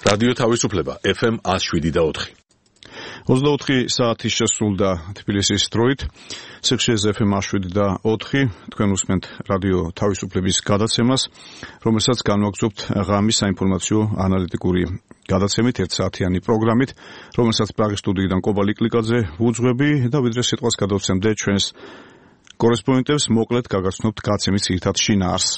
რადიო თავისუფლება FM 107.4. 24 საათი შესრულდა თბილისის დროით. სიხშირეზე FM 107.4. თქვენ უსმენთ რადიო თავისუფლების გადაცემას, რომელსაც განვაგრძობთ ღამის საინფორმაციო ანალიტიკური გადაცემით, 1 საათიანი პროგრამით, რომელსაც პრაღის სტუდიიდან კობა ლიკლიკაძე უძღვები და ვიდრე სიტყვას გადავცემდე ჩვენს კორესპონდენტებს, მოკლედ გაგაცნობთ გადაცემის ძირითად შინაარსს.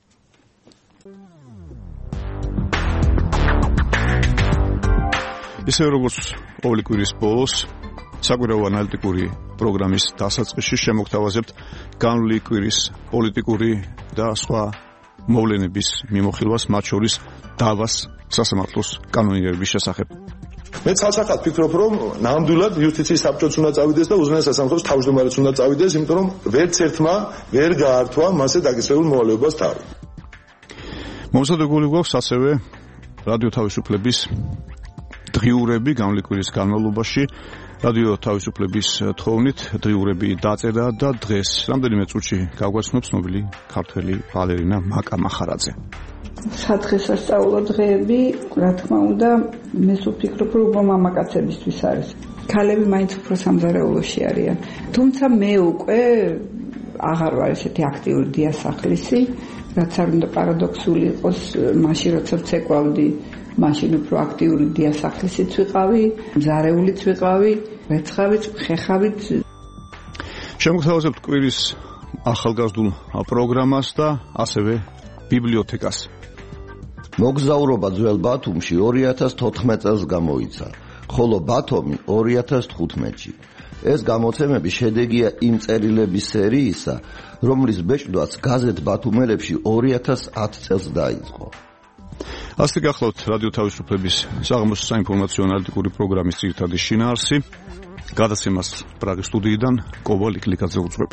ისე როგორც ყოველი კვირის ბოლოს საკვირაო ანალიტიკური პროგრამის დასაწყისში შემოგთავაზებთ განვლილი კვირის პოლიტიკური და სხვა მოვლენების მიმოხილვას, მათ შორის დავას სასამართლოს კანონიერების შესახებ. მე ცალსახად ვფიქრობ, რომ ნამდვილად იუსტიციის საბჭოც უნდა წავიდეს და უზენაეს სასამართლოს თავმჯდომარეც უნდა წავიდეს, იმიტომ რომ ვერც ერთმა ვერ გაართვა მასზე დაგისრებულ მოვალეობას თავი. მომზადებული გვაქვს ასევე რადიო თავისუფლების დღიურები განვლილი კვირის განმავლობაში, რადიო თავისუფლების თხოვნით დღიურები დაწერა და დღეს რამდენიმე წუთში გაგვაცნობს ცნობილი ქართველი ბალერინა მაკა მახარაძე. სადღესასწაულო დღეები, რა თქმა უნდა, მე ვფიქრობ, რომ მამაკაცებისთვის არის. ქალები მაინც უფრო სამზარეულოში არიან. თუმცა მე უკვე აღარ ვარ ესეთი აქტიური დიასახლისი, რაც არ უნდა პარადოქსული იყოს, მაშინ როცა ვცეკვავდი, მაშინ უფრო აქტიური დიასახლისიც ვიყავი, მზარეულიც ვიყავი, ვეცხავით, ხეხავით. შემოგთავაზებთ კვირის ახალგაზრდულ პროგრამას და ასევე ბიბლიოთეკას. მოგზაურობა ძველ ბათუმში 2014 წელს გამოიცა, ხოლო ბათუმი 2015-ში. ეს გამოცემები შედეგია იმ წერილების სერიისა, რომლის ბეჭდვაც გაზეთ ბათუმელებში 2010 წელს დაიწყო. ასეთი გახლავთ რადიო თავისუფლების საღამოს საინფორმაციო ანალიტიკური პროგრამის ძირითადი შინაარსი. გადაცემას პრაღის სტუდიიდან კობა ლიკლიკაძე უძღვები.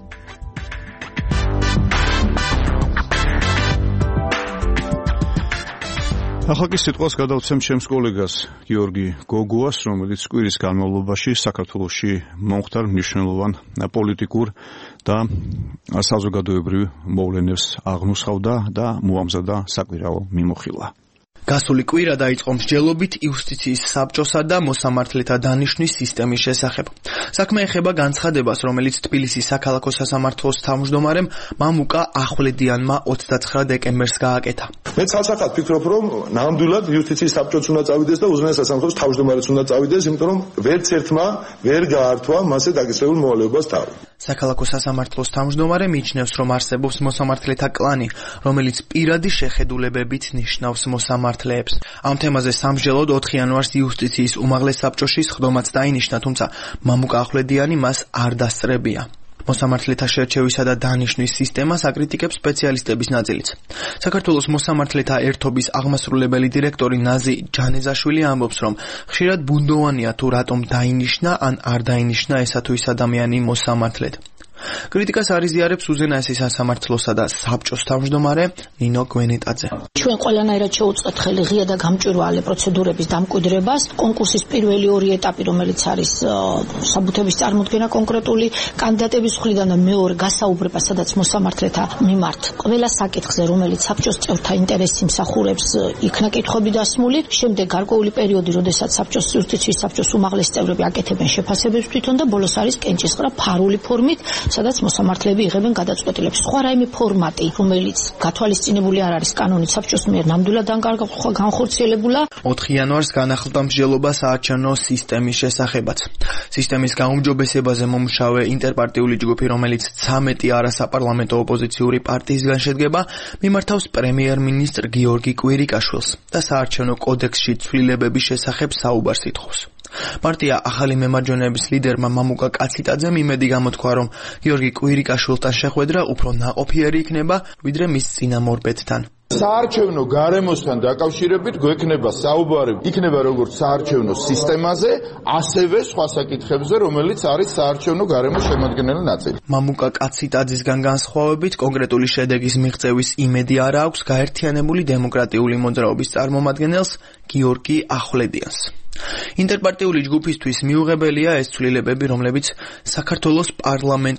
ახლა კი სიტყვას გადავცემ ჩემს კოლეგას გიორგი გოგუას, რომელიც კვირის განმავლობაში საქართველოში მომხდარ მნიშვნელოვან პოლიტიკურ და საზოგადოებრივ მოვლენებს აღნუსხავდა და მოამზადა საკვირაო მიმოხილვა. გასული კვირა დაიწყო მსჯელობით იუსტიციის საბჭოსა და მოსამართლეთა დანიშვნის სისტემის შესახებ. საქმე ეხება განცხადებას, რომელიც თბილისის საქალაქო სასამართლოს თავმჯდომარემ მამუკა ახვლედიანმა 29 დეკემბერს გააკეთა. მე ცალსახად ვფიქრობ, რომ ნამდვილად იუსტიციის საბჭოც უნდა წავიდეს და უზენაეს სასამართლოს თავმჯდომარეც უნდა წავიდეს, იმიტომ რომ ვერც ერთმა ვერ გაართვა მასზე დაგისრებულ მოვალეობას თავი. საქალაქო სასამართლოს თავმჯდომარე მიიჩნევს, რომ არსებობს მოსამართლეთა კლანი, რომელიც პირადი შეხედულებებით ნიშნავს მოსამართლეებს. ამ თემაზე სამსჯელოდ 4 იანვარს იუსტიციის უმაღლეს საბჭოში სხდომაც დაინიშნა, თუმცა მამუკა ახვლედიანი მას არ დასწრებია. მოსამართლეთა შერჩევისა და დანიშვნის სისტემას აკრიტიკებს სპეციალისტების ნაწილიც. საქართველოს მოსამართლეთა ერთობის აღმასრულებელი დირექტორი ნაზი ჯანეზაშვილი ამბობს, რომ ხშირად ბუნდოვანია თუ რატომ დაინიშნა ან არ დაინიშნა ესა თუ ის ადამიანი მოსამართლედ. კრიტიკას არიზიარებს უზენაესი სასამართლოსა და საბჭოს თავმჯდომარე ნინო გვენეტაძე. ჩვენ ყველანაირად შევუწყეთ ხელი ღია და გამჭვირვალე პროცედურების დამკვიდრებას. კონკურსის პირველი 2 ეტაპი, რომელიც არის საბუთების წარმოქმნა კონკრეტული კანდიდატების მხრიდან და მეორე გასაუბრება, სადაც მოსამართლეთა მიმართ ყველა საკითხზე, რომელიც საბჭოს წევრთა ინტერესს იმსახურებს, იქნა კითხვები დასმული. შემდეგ გარკვეული პერიოდი, როდესაც საბჭოს იუსტიციის საბჭოს უმაღლესი წევრები აკეთებენ შეფასებებს თვითონ და ბოლოს არის კენჭისყრა ფარული ფორმით, სადაც მოსამართლეები იღებენ გადაწყვეტილებს. სხვა რაიმე ფორმატი, რომელიც გათვალისწინებული არ არის კანონით საბჭოს მიერ ნამდვილად განხორციელებულა. 4 იანვარს განახლდა მსჯელობა საარჩევნო სისტემის შესახებაც. სისტემის გაუმჯობესებაზე მომუშავე ინტერპარტიული ჯგუფი, რომელიც 13 არასაპარლამენტო ოპოზიციური პარტიისგან შედგება, მიმართავს პრემიერ-მინისტრ გიორგი კვირიკაშვილს და საარჩევნო კოდექსში ცვლილებების შესახებ საუბარს ითხოვს. პარტია ახალი მემარჯვენეების ლიდერმა მამუკა კაციტაძემ იმედი გამოთქვა, რომ გიორგი კვირიკაშვილთან შეხვედრა უფრო ნაყოფიერი იქნება, ვიდრე მის წინამორბედთან. საარჩევნო გარემოსთან დაკავშირებით გვექნება საუბარი, იქნება როგორც საარჩევნო სისტემაზე, ასევე სხვა საკითხებზე, რომელიც არის საარჩევნო გარემოს შემადგენელი ნაწილი. მამუკა კაციტაძისგან განსხვავებით, კონკრეტული შედეგის მიღწევის იმედი არ აქვს გაერთიანებული დემოკრატიული მოძრაობის წარმომადგენელს გიორგი ახვლედიანს. ინტერპარტიული ჯგუფისთვის მიუღებელია ეს ცვლილებები, რომლებიც საქართველოს პარლამენტმა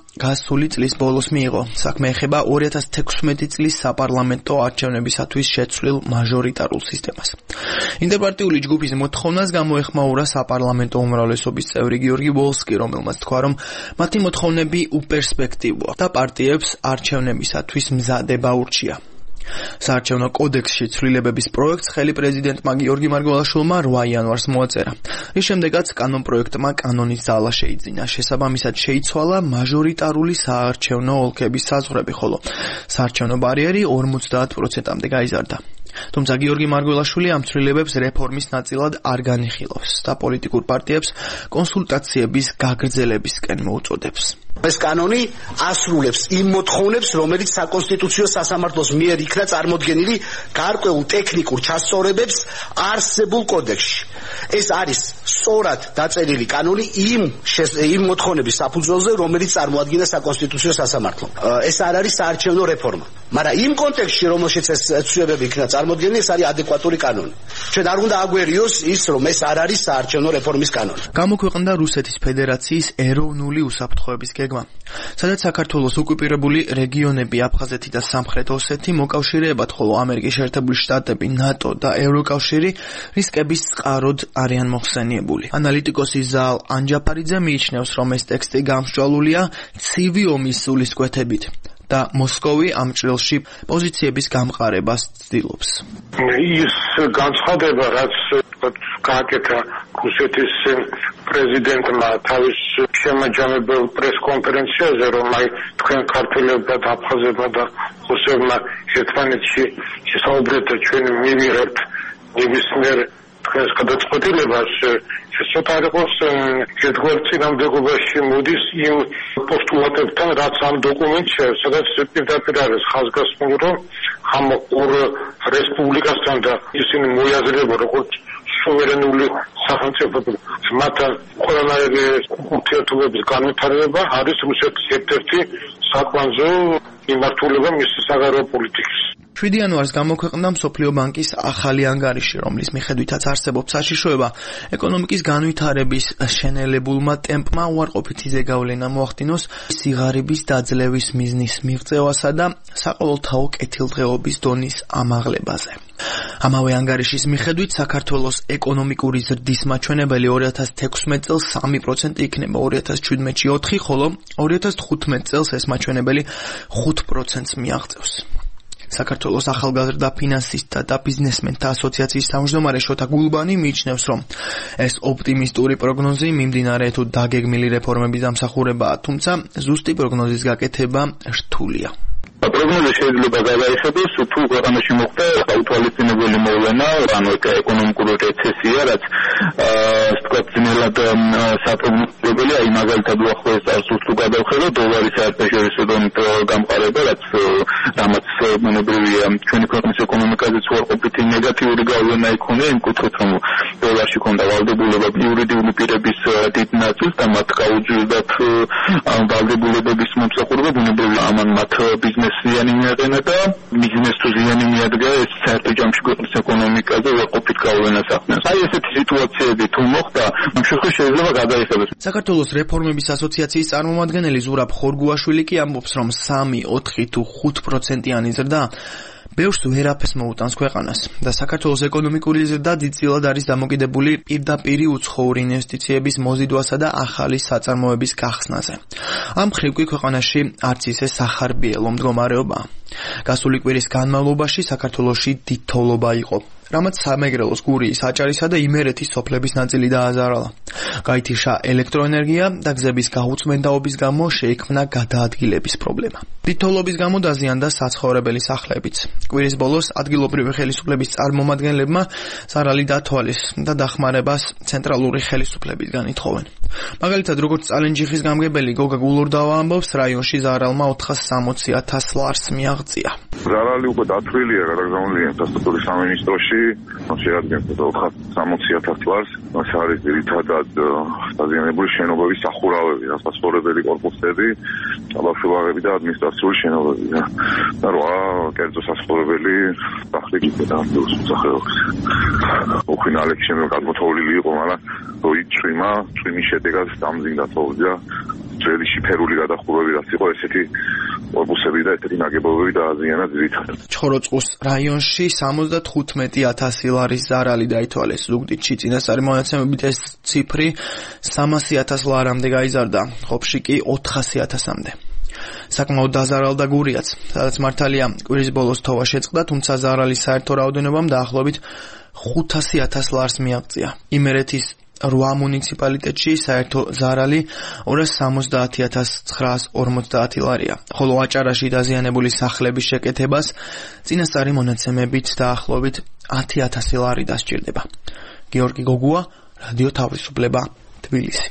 გასული წლის ბოლოს მიიღო. საქმე ეხება 2016 წლის საპარლამენტო არჩევნებისათვის შეცვლილ მაჟორიტარულ სისტემას. ინტერპარტიული ჯგუფის მოთხოვნას გამოეხმაურა საპარლამენტო უმრავლესობის წევრი გიორგი ვოლსკი, რომელმაც თქვა, რომ მათი მოთხოვნები უპერსპექტივოა და პარტიებს არჩევნებისათვის მზადება ურჩია. საარჩევნო კოდექსში ცვლილებების პროექტს ხელი პრეზიდენტმა გიორგი მარგველაშვილმა 8 იანვარს მოაწერა. რის შემდეგაც კანონპროექტმა კანონის ძალა შეიძინა. შესაბამისად შეიცვალა მაჟორიტარული საარჩევნო ოლქების საზღვრები, ხოლო საარჩევნო ბარიერი 50%-მდე გაიზარდა. თუმცა გიორგი მარგველაშვილი ამ ცვლილებებს რეფორმის ნაწილად არ განიხილავს და პოლიტიკურ პარტიებს კონსულტაციების გაგრძელებისკენ მოუწოდებს. ეს კანონი ასრულებს იმ მოთხოვნებს, რომელიც საკონსტიტუციო სასამართლოს მიერ იქნა წარმოდგენილი გარკვეულ ტექნიკურ ჩასწორებებს არსებულ კოდექსში. ეს არის სწორად დაწერილი კანონი იმ მოთხოვნების საფუძველზე, რომელიც წარმოადგინა საკონსტიტუციო სასამართლომ. ეს არ არის საარჩევნო რეფორმა, მაგრამ იმ კონტექსტში, რომელშიც ეს ცვლილებები იქნა წარმოდგენილი, ეს არის ადეკვატური კანონი. ჩვენ არ უნდა აგვერიოს ის, რომ ეს არ არის საარჩევნო რეფორმის კანონი. გამოქვეყნდა რუსეთის ფედერაციის ეროვნული უსაფრთხოების გეგმა, სადაც საქართველოს ოკუპირებული რეგიონები აფხაზეთი და სამხრეთ ოსეთი მოკავშირეებად, ხოლო ამერიკის შეერთებული შტატები, ნატო და ევროკავშირი რისკების წყაროდ არიან მოხსენიებული. ანალიტიკოსი ზალ ანჯაფარიძე მიიჩნევს, რომ ეს ტექსტი გამსჭვალულია ცივი ომის სულისკვეთებით და მოსკოვი ამ ჭრილში პოზიციების გამყარებას ცდილობს. ის განცხადება, რაც გააკეთა რუსეთის პრეზიდენტმა თავის შემაჯამებელ პრესკონფერენციაზე, რომ თქვენ ქართველებმა და აფხაზებმა და რუსებმა ერთმანეთში შესაუბრეთ და ჩვენ მივიღებთ ნებისმიერ თქვენს გადაწყვეტილებას, ეს ცოტა იყოს ერთგვარ წინამდებობაში მოდის იმ პოსტულატებთან, რაც ამ დოკუმენტში, სადაც პირდაპირ არის ხაზგასმული, რომ ამ ორ რესპუბლიკასთან და ისინი მოიაზრება როგორც სუვერენული სახელმწიფოები, მათთან ყველანაირი ურთიერთობების განვითარება არის რუსეთის ერთ-ერთი საკვანძო მიმართულება მისი საგარეო პოლიტიკის. 7 იანვარს გამოქვეყნდა მსოფლიო ბანკის ახალი ანგარიში, რომლის მიხედვითაც არსებობს საშიშროება ეკონომიკის განვითარების შენელებულმა ტემპმა უარყოფითი ზეგავლენა მოახდინოს სიღარიბის დაძლევის მიზნის მიღწევასა და საყოველთაო კეთილდღეობის დონის ამაღლებაზე. ამავე ანგარიშის მიხედვით საქართველოს ეკონომიკური ზრდის მაჩვენებელი 2016 წელს 3% იქნება, 2017-ში 4, ხოლო 2015 წელს ეს მაჩვენებელი 5%-ს მიაღწევს. საქართველოს ახალგაზრდა ფინანსისტთა და ბიზნესმენთა ასოციაციის თავმჯდომარე შოთა გულბანი მიიჩნევს, რომ ეს ოპტიმისტური პროგნოზი მიმდინარე თუ დაგეგმილი რეფორმების დამსახურებაა, თუმცა ზუსტი პროგნოზის გაკეთება რთულია. პროგნოზი შეიძლება გადაიხადოს, თუ ქვეყანაში მოხდა უთვალისწინებელი მოვლენა, ანუ ეკონომიკური რეცესია, რაც თქვა ძნელად საპროგნოზებელია, აი მაგალითად უახლოეს წარსულს თუ გადავხედო, დოლარის საერთაშორისო დონით გამყარება, რამაც მონებრივია ჩვენი ქვეყნის ეკონომიკაზეც უარყოფითი ნეგატიური გავლენა იქონია, იმ კუთხით, რომ დოლარში ქონდა ვალდებულება იურიდიული პირების დიდ ნაწილს და მათ გაუძვირდათ ვალდებულებების მომსახურება, ბუნებრივია ამან მათ ბიზნეს ზიანი მიაყენა და ბიზნეს თუ ზიანი მიადგა, ეს საერთო ჯამში ქვეყნის ეკონომიკაზე უარყოფით გავლენას ახდენს. აი ესეთი სიტუაციები თუ მოხდა, ამ შემთხვევაში შეიძლება გადაიხადოს. საქართველოს რეფორმების ასოციაციის წარმომადგენელი ზურაბ ხორგუაშვილი კი ამბობს, რომ 3, 4 თუ 5%-იანი ზრდა ბევრს ვერაფერს მოუტანს ქვეყანას და საქართველოს ეკონომიკური ზრდა დიდწილად არის დამოკიდებული პირდაპირი უცხოური ინვესტიციების მოზიდვასა და ახალი საწარმოების გახსნაზე. ამ მხრივ კი ქვეყანაში არც ისე სახარბიელო მდგომარეობაა. გასული კვირის განმავლობაში საქართველოში დიდ თოვლობა იყო, რამაც სამეგრელოს, გურიის, აჭარისა და იმერეთის სოფლების ნაწილი დააზარალა. გაითიშა ელექტროენერგია და გზების გაუწმენდაობის გამო შეიქმნა გადაადგილების პრობლემა. დიდ თოვლობის გამო დაზიანდა საცხოვრებელი სახლებიც. კვირის ბოლოს ადგილობრივი ხელისუფლების წარმომადგენლებმა ზარალი დათვალეს და დახმარებას ცენტრალური ხელისუფლებისგან ითხოვენ. მაგალითად, როგორც წალენჯიხის გამგებელი გოგა გულურდავა ამბობს, რაიონში ზარალმა 460,000 ლარს მიაღწია. ზარალი უკვე დათვლილია, გადაგზავნილია ინფრასტრუქტურის სამინისტროში, შეადგენს 460,000 ლარს. ეს არის ძირითადად დაზიანებული შენობების სახურავები, საცხოვრებელი კორპუსები, ბავშვებაღები და ადმინისტრაციული შენობები და 8 კერძო საცხოვრებელი სახლი და მოსახლეობის. უხინალექი შემდგარ გამოთვლილი იყო, მაგრამ როი წვიმის შედეგად დამძიმდა თოვლი და ძველი შიფერული გადახურვები რაც იყო ესეთი კორპუსები და ესეთი ნაგებობები დააზიანა ძირითადად. ჩხოროწყუს რაიონში 75,000 ლარის ზარალი დაითვალეს ზუგდიდში. წინასწარი მონაცემებით ეს ციფრი 300,000 ლარამდე გაიზარდა, ხობში კი 400,000-მდე. საკმაოდ დაზარალდა გურიაც, სადაც მართალია კვირის ბოლოს თოვა შეწყდა, თუმცა ზარალის საერთო რაოდენობამ დაახლოებით 500,000 ლარს მიაღწია. იმერეთის 8 მუნიციპალიტეტში საერთო ზარალი 270,950 ლარია, ხოლო აჭარაში დაზიანებული სახლების შეკეთებას წინასწარი მონაცემებით დაახლოებით 10,000 ლარი დასჭირდება. გიორგი გოგუა, რადიო თავისუფლება, თბილისი.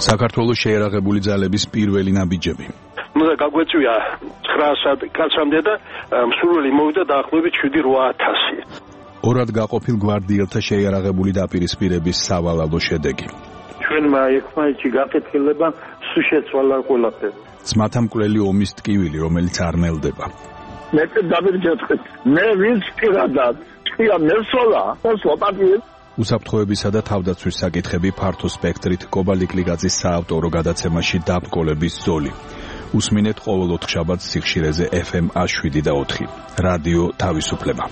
საქართველოს შეერაღებული ძალების პირველი ნაბიჯები. უნდა გაგვეწვია 900 კაცამდე და მსურველი მოვიდა დაახლოებით 7-8000. ორად გაყოფილ გვარდიელთა შეიარაღებული დაპირისპირების სავალალო შედეგი. ჩვენმა ერთმანეთში გაკეთილება სულ შეცვალა ყველაფერი. ძმათამკვლელი ომის ტკივილი, რომელიც არ ნელდება. მე დავირჯეთხეთ. მე ვინც პირადად თქვია მესოლა, სლოპატიე. უსაფრთხოებისა და თავდაცვის საკითხები ფართო სპექტრით კობალიკლიგაძის საავტორო გადაცემაში დაბკოლების ზოლი. უსმინეთ ყოველ 4 შაბათს სიხშირეზე FM 7 რადიო თავისუფლება.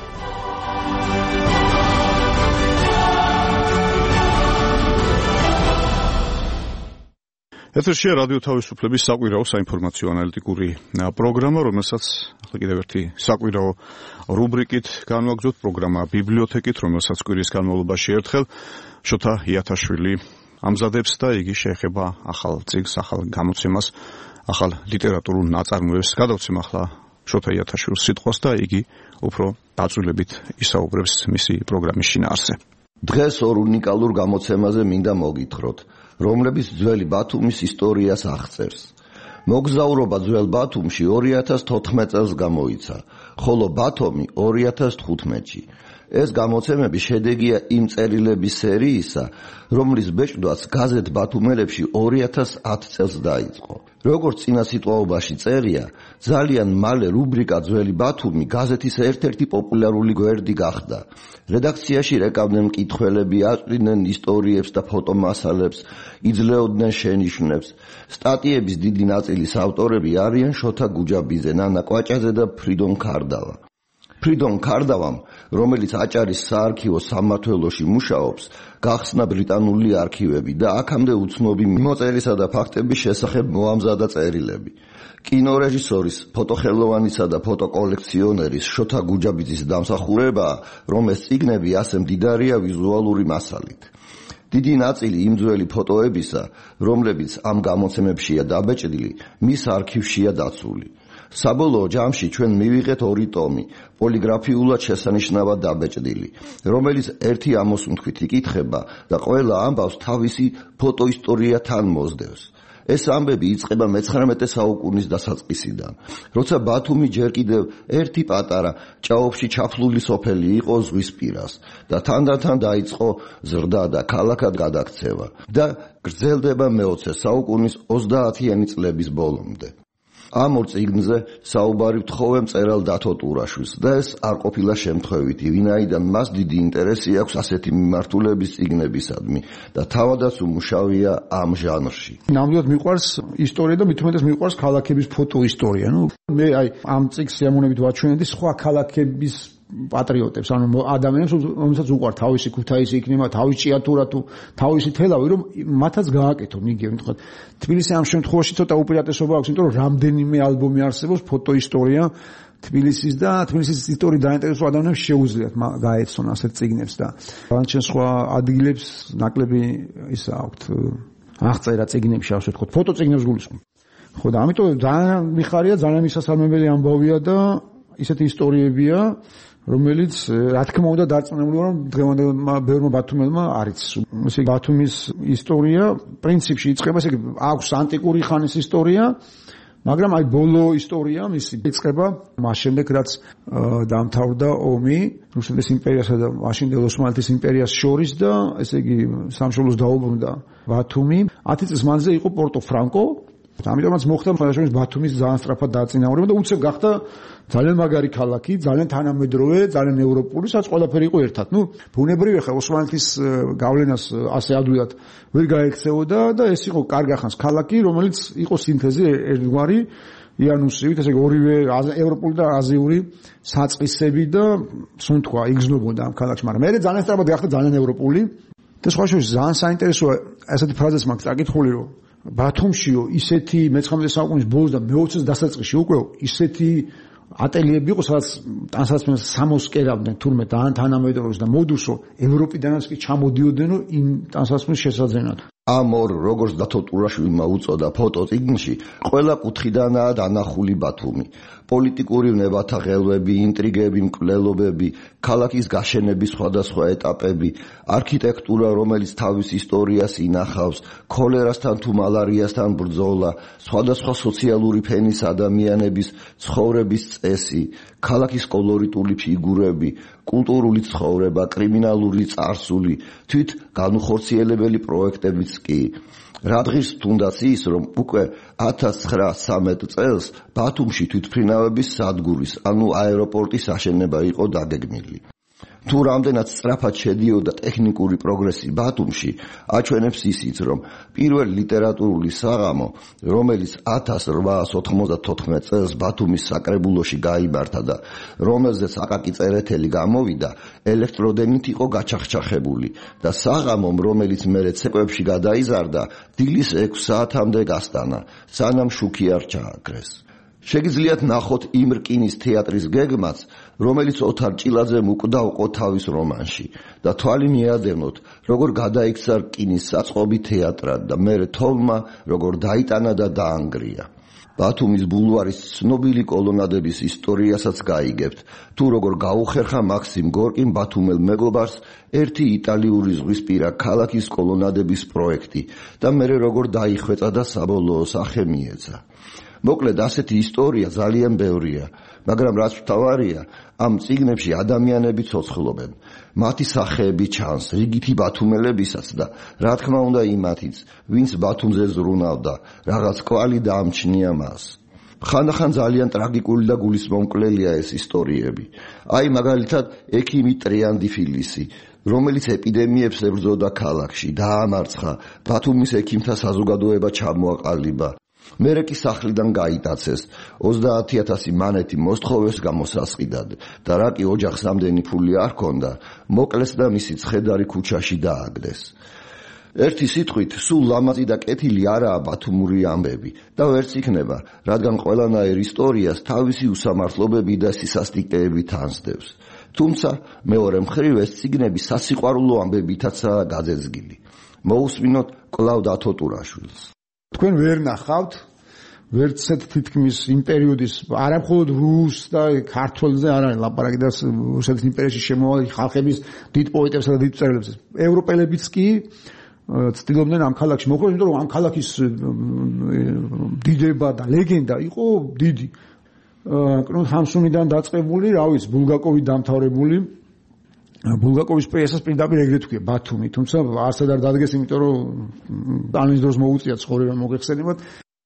ეთერშია რადიო თავისუფლების საკვირაო საინფორმაციო ანალიტიკური პროგრამა, რომელსაც ახლა კიდევ ერთი საკვირაო რუბრიკით განვაგრძობთ, პროგრამა ბიბლიოთეკით, რომელსაც კვირის განმავლობაში ერთხელ შოთა იათაშვილი ამზადებს და იგი შეეხება ახალ წიგნს, ახალ გამოცემას, ახალ ლიტერატურულ ნაწარმოებს. გადავცემ ახლა შოთა იათაშვილის სიტყვას და იგი უფრო დაწვრილებით ისაუბრებს მისი პროგრამის შინაარსზე. დღეს ორ უნიკალურ გამოცემაზე მინდა მოგითხროთ, რომლებიც ძველი ბათუმის ისტორიას აღწერს. მოგზაურობა ძველ ბათუმში 2014 წელს გამოიცა, ხოლო ბათუმი 2015-ში. ეს გამოცემები შედეგია იმ წერილების სერიისა, რომლის ბეჭდვაც გაზეთ ბათუმელებში 2010 წელს დაიწყო. როგორც წინა სიტყვაობაში წერია, ძალიან მალე რუბრიკა ძველი ბათუმი გაზეთის ერთ-ერთი პოპულარული გვერდი გახდა. რედაქციაში რეკავდნენ მკითხველები, აწვდიდნენ ისტორიებს და ფოტომასალებს, იძლეოდნენ შენიშვნებს. სტატიების დიდი ნაწილის ავტორები არიან შოთა გუჯაბიძე, ნანა კვაჭაძე და ფრიდონ ქარდავა. ფრიდონ ქარდავამ, რომელიც აჭარის საარქივო სამმართველოში მუშაობს, გახსნა ბრიტანული არქივები და აქამდე უცნობი მიმოწერისა და ფაქტების შესახებ მოამზადა წერილები. კინორეჟისორის, ფოტოხელოვანისა და ფოტოკოლექციონერის შოთა გუჯაბიძის დამსახურებაა, რომ ეს წიგნები ასე მდიდარია ვიზუალური მასალით. დიდი ნაწილი იმ ძველი ფოტოებისა, რომლებიც ამ გამოცემებშია დაბეჭდილი, მის არქივშია დაცული. საბოლოო ჯამში ჩვენ მივიღეთ 2 ტომი, პოლიგრაფიულად შესანიშნავად დაბეჭდილი, რომელიც ერთი ამოსუნთქვით იკითხება და ყველა ამბავს თავისი ფოტოისტორია თან მოსდევს. ეს ამბები იწყება მე-19 საუკუნის დასაწყისიდან, როცა ბათუმი ჯერ კიდევ ერთი პატარა ჭაობში ჩაფლული სოფელი იყო ზღვის პირას და თანდათან დაიწყო ზრდა და ქალაქად გადაქცევა და გრძელდება მე-20 საუკუნის 30-იანი წლების ბოლომდე. ამ ორ წიგნზე საუბარი ვთხოვე მწერალ დათო ტურაშვილს და ეს არ ყოფილა შემთხვევითი, ვინაიდან მას დიდი ინტერესი აქვს ასეთი მიმართულების წიგნებისადმი და თავადაც უმუშავია ამ ჟანრში. ნამდვილად მიყვარს ისტორია და მით უმეტეს მიყვარს ქალაქების ფოტოისტორია. მე ამ წიგნს სიამოვნებით ვაჩვენებდი სხვა ქალაქების პატრიოტებს, ანუ ადამიანებს, რომელსაც უყვართ თავისი ქუთაისი იქნება, თავისი ჭიათურა თუ თავისი თელავი, რომ მათაც გააკეთონ იგივე, თქვა. თბილისი ამ შემთხვევაში ცოტა უპირატესობა აქვს, იმიტომ რომ რამდენიმე ალბომი არსებობს ფოტოისტორია თბილისის და თბილისის ისტორიით დაინტერესებულ ადამიანებს შეუძლიათ გაეცნონ ასეთ წიგნებს და რანჩენ სხვა ადგილებს ნაკლები ისა აქვთ აღწერა წიგნებში, ასე ვთქვათ, ფოტოწიგნებს გულისხმობ. ხო და ამიტომ ძალიან მიხარია, ძალიან მისასალმებელი ამბავია და ისეთი ისტორიებია, რომელიც რა თქმა უნდა დარწმუნებული ვარ, რომ დღევანდელმა ბევრმა ბათუმელმა არის. ესე ბათუმის ისტორია პრინციპში იწყება, ესე აქვს ანტიკური ხანის ისტორია, მაგრამ აი ბოლო ისტორია მისი იწყება მას შემდეგ, რაც დაამთავრდა ომი რუსეთის იმპერიასა და მაშინდელ ოსმალეთის იმპერიას შორის და ესე იგი სამშობლოს დაუბრუნდა ბათუმი. 10 წლის მანძილზე იყო პორტო ფრანკო. ამიტომაც მოხდა მხარდაჭერის ბათუმის ძალიან სწრაფად დაწინაურება და უცებ გახდა ძალიან მაგარი ქალაქი, ძალიან თანამედროვე, ძალიან ევროპული, სადაც ყველაფერი იყო ერთად. ბუნებრივია ხა ოსმალეთის გავლენას ასე ადვილად ვერ გაექცეოდა და ეს იყო კარგახანს ქალაქი, რომელიც იყო სინთეზი ერთგვარი იანუსივით, ესე იგი ორივე ევროპული და აზიური საწყისები და სუნთქვა იგრძნობოდა ამ ქალაქში, მაგრამ მე ძალიან სწრაფად გახდა ძალიან ევროპული და სხვა შორის ძალიან საინტერესოა ასეთი ფრაზაც მაქვს წაკითხული, რომ ბათუმშიო ისეთი მე-19 საუკუნის ბოლოს და მე-20-ის დასაწყისში უკვე ისეთი ატელიები იყო, სადაც ტანსაცმელს სამოსკერავდნენ თურმე თანამედროვეს და მოდუსო ევროპიდანაც კი ჩამოდიოდენო იმ ტანსაცმლის შესაძენად. ამ ორ როგორც დათო ტურაშვილმა უწოდა ფოტოწიგნში, ყველა კუთხიდანაა დანახული ბათუმი. პოლიტიკური ნებათა ღელვები, ინტრიგები, მკვლელობები, ქალაქის გაშენების სხვადასხვა ეტაპები, არქიტექტურა, რომელიც თავის ისტორიას ინახავს, ქოლერასთან თუ მალარიასთან ბრძოლა, სხვადასხვა სოციალური ფენის ადამიანების ცხოვრების წესი, ქალაქის კოლორიტული ფიგურები, კულტურული ცხოვრება, კრიმინალური წარსული, თვით განუხორციელებელი პროექტებიც კი. რადგან თუნდაც ის, რომ უკვე 1913 წელს ბათუმში თვითმფრინავების სადგურის, ანუ აეროპორტის აშენება იყო დაგეგმილი. თუ რამდენად სწრაფად შედიოდა ტექნიკური პროგრესი ბათუმში, აჩვენებს ისიც, რომ პირველი ლიტერატურული საღამო, რომელიც 1894 წელს ბათუმის საკრებულოში გაიმართა და რომელზეც აკაკი წერეთელი გამოვიდა, ელექტროდენით იყო გაჩახჩახებული და საღამომ, რომელიც მერე ცეკვებში გადაიზარდა, დილის 6 საათამდე გასტანა, სანამ შუქი არ ჩააქრეს. შეგიძლიათ ნახოთ იმ რკინის თეატრის გეგმაც, რომელიც ოთარ ჭილაძემ უკვდავყო თავის რომანში და თვალი მიადევნოთ, როგორ გადაიქცა რკინის საწყობი თეატრად და მერე თოვლმა როგორ დაიტანა და დაანგრია. ბათუმის ბულვარის ცნობილი კოლონადების ისტორიასაც გაიგებთ, თუ როგორ გაუხერხა მაქსიმ გორკიმ ბათუმელ მეგობარს ერთი იტალიური ზღვისპირა ქალაქის კოლონადების პროექტი და მერე როგორ დაიხვეწა და საბოლოო სახე მიეცა. მოკლედ ასეთი ისტორია ძალიან ბევრია, მაგრამ რაც მთავარია, ამ წიგნებში ადამიანები ცოცხლობენ. მათი სახეები ჩანს, რიგითი ბათუმელებისაც და რა თქმა უნდა იმათიც, ვინც ბათუმზე ზრუნავდა, რაღაც კვალი დაამჩნია მას. ხანდახან ძალიან ტრაგიკული და გულისმომკლელია ეს ისტორიები. აი მაგალითად ექიმი ტრიანდიფილისი, რომელიც ეპიდემიებს ებრძოდა ქალაქში, დაამარცხა, ბათუმის ექიმთა საზოგადოება ჩამოაყალიბა. მერე კი სახლიდან გაიტაცეს, 30,000 მანეთი მოსთხოვეს გამოსასყიდად და რა კი ოჯახს ამდენი ფული არ ჰქონდა, მოკლეს და მისი ცხედარი ქუჩაში დააგდეს. ერთი სიტყვით, სულ ლამაზი და კეთილი არაა ბათუმური ამბები და ვერც იქნება, რადგან ყველანაირ ისტორიას თავისი უსამართლობები და სისასტიკეები თანსდევს. თუმცა მეორე მხრივ ეს წიგნები სასიყვარულო ამბებითაცაა გაძეძგილი. მოусმინოთ კვლავ დათო ტურაშვილს. თქვენ ვერ ნახავთ ვერცეთ თითქმის იმ პერიოდის არა მხოლოდ რუს და ქართველზე არ არის ლაპარაკი და რუსეთის იმპერიაში შემოვალი ხალხების დიდ პოეტებსა და დიდ მწერლებს. ევროპელებიც კი ცდილობდნენ ამ ქალაქში მოხვდეს, იმიტომ რომ ამ ქალაქის დიდება და ლეგენდა იყო დიდი. კნუდ ჰამსუნიდან დაწყებული, რა ვიცი, ბულგაკოვი დამთავრებული. ბულგაკოვის პრესას პირდაპირ ეგრეთ ვქია ბათუმი, თუმცა არსად არ დადგეს, იმიტომ რომ სტალინის დროს მოუწია ცხოვრება მოგეხსენებათ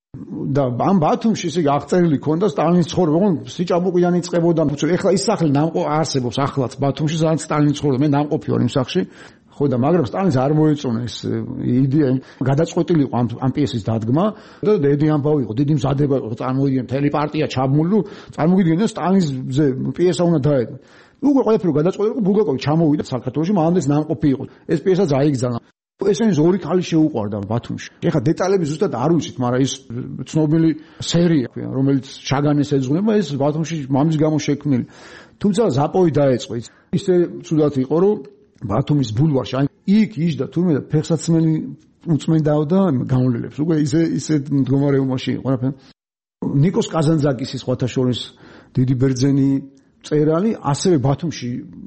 და ამ ბათუმში ისე აღწერილი ქონდა სტალინის ცხოვრება, სიჭაბუკიდან იწყებოდა, ეხლა ის სახლი არსებობს ახლაც ბათუმში, სადაც სტალინი ცხოვრობდა, მე ნამყოფი ვარ იმ სახლში, ხო და მაგრამ სტალინს არ მოეწონა ეს იდეა, გადაწყვეტილი იყო ამ პიესის დადგმა და დიდი ამბავი იყო, დიდი მზადება იყო, წარმოვიდგინე მთელი პარტია ჩაბმული, წარმოგიდგენთ სტალინზე პიესა უნდა დაედო. უკვე ყველაფერი გადაწყვეტილი იყო, ბულგაკოვი ჩამოვიდა საქართველოში, მანამდე ნამყოფი იყო. ეს პიესა აიგზავნა. ესენის ორი ქალი შეუყვარდა ბათუმში. ეხლა დეტალები ზუსტად არ ვიცით, მაგრამ ის ცნობილი სერია, რომელიც შაგანეს ეძღვნება, ეს ბათუმში მამის გამო შექმნილი. თუმცა ზაპოვი დაეწყო. ისე ცუდად იყო, რომ ბათუმის ბულვარში, აი იქ იჯდა თურმე და ფეხსაცმელი უწმენდაო და გამოვლელებს. უკვე ისე მდგომარეობაში იყო ყველაფერი. ნიკოს კაზანძაკის ის სხვათა შორის დიდი ბერძენი წერალი, ასევე ბათუმში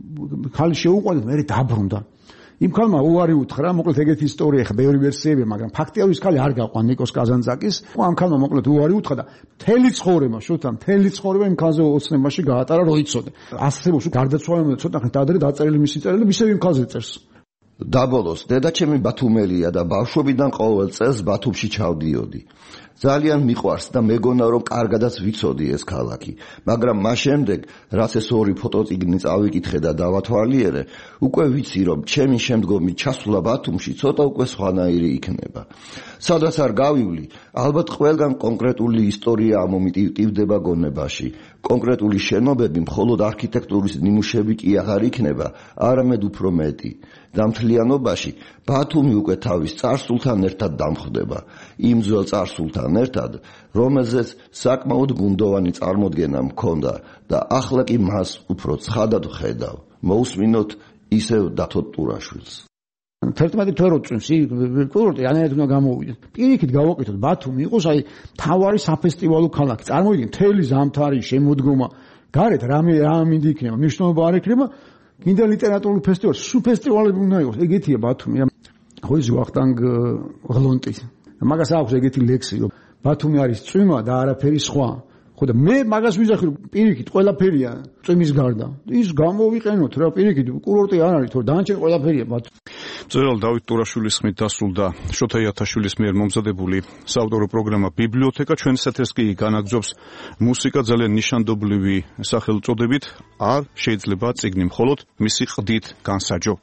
ხალი შეუყვარდა, მე დაბრუნდა. იმ ხალმა უარი უთხრა, მოკლედ ეგეთი ისტორია, ხა ბევრი ვერსიებია, მაგრამ ფაქტია, ის ხალი არ გაყვა ნიკოს კაზანძაკის. ამ ხალმა მოკლედ უარი უთხრა და მთელი ცხოვრება, შუთან, მთელი ცხოვრება იმ ხალზე ოცნებაში გაატარა, რო იცოდა. არსებობს გარდაცვალება ცოტა ხნით ადრე დაწერილი მისი წერილი, ისევ იმ ხალზე წერს. დაბოლოს, დედაჩემი ბათუმელია და ბავშვობიდან ყოველ წელს ბათუმში ჩავდიოდი. ძალიან მიყვარს და მეგონა რომ კარგადაც ვიცოდი ეს ქალაქი, მაგრამ მას შემდეგ, რაც ეს ორი ფოტოწიგნი წავიკითხე და დავათვალიერე, უკვე ვიცი რომ ჩემი შემდგომი ჩასვლა ბათუმში ცოტა უკვე სხვანაირი იქნება. სადაც არ გავივლი, ალბათ ყველგან კონკრეტული ისტორია ამომიტივდება გონებაში. კონკრეტული შენობები მხოლოდ არქიტექტურის ნიმუშები კი აღარ იქნება, არამედ უფრო მეტი. და მთლიანობაში ბათუმი უკვე თავის წარსულთან ერთად დამხვდება, იმ ძველ წარსულთან ერთად, რომელზეც საკმაოდ გუნდოვანი წარმოდგენა მქონდა და ახლა კი მას უფრო ცხადად ვხედავ. მოусმინოთ ისევ დათო ტურაშვილს. 11 თვე რო წვიმს კურორტი ანერეთ უნდა გამოვიდეთ. პირიქით გავაკეთოთ ბათუმი იყოს აი თავარი საფესტივალო ქალაქი. წარმოიდგინე მთელი ზამთარი შემოდგომა გარეთ რამე ამინდი იქნება მნიშვნელობა არ იქნება გინდა ლიტერატურული ფესტივალი სულ ფესტივალები უნდა იყოს ეგეთია ბათუმი ხო ის ვახტანგ ღლონტი მაგას აქვს ეგეთი ლექსი რომ ბათუმი არის წვიმა და არაფერი სხვა ხო და მე მაგას ვიზახი რომ პირიქით ყველაფერია წვიმის გარდა ის გამოვიყენოთ რა პირიქით კურორტი არ არის თორე დანარჩენი ყველაფერია ბათუმი მწერალ დავით ტურაშვილის ხმით დასრულდა შოთა იათაშვილის მიერ მომზადებული საავტორო პროგრამა ბიბლიოთეკა ჩვენს ეთერს კი განაგზობს მუსიკა ძალიან ნიშანდობლივი სახელწოდებით არ შეიძლება წიგნი მხოლოდ მისი ყდით განსაჯო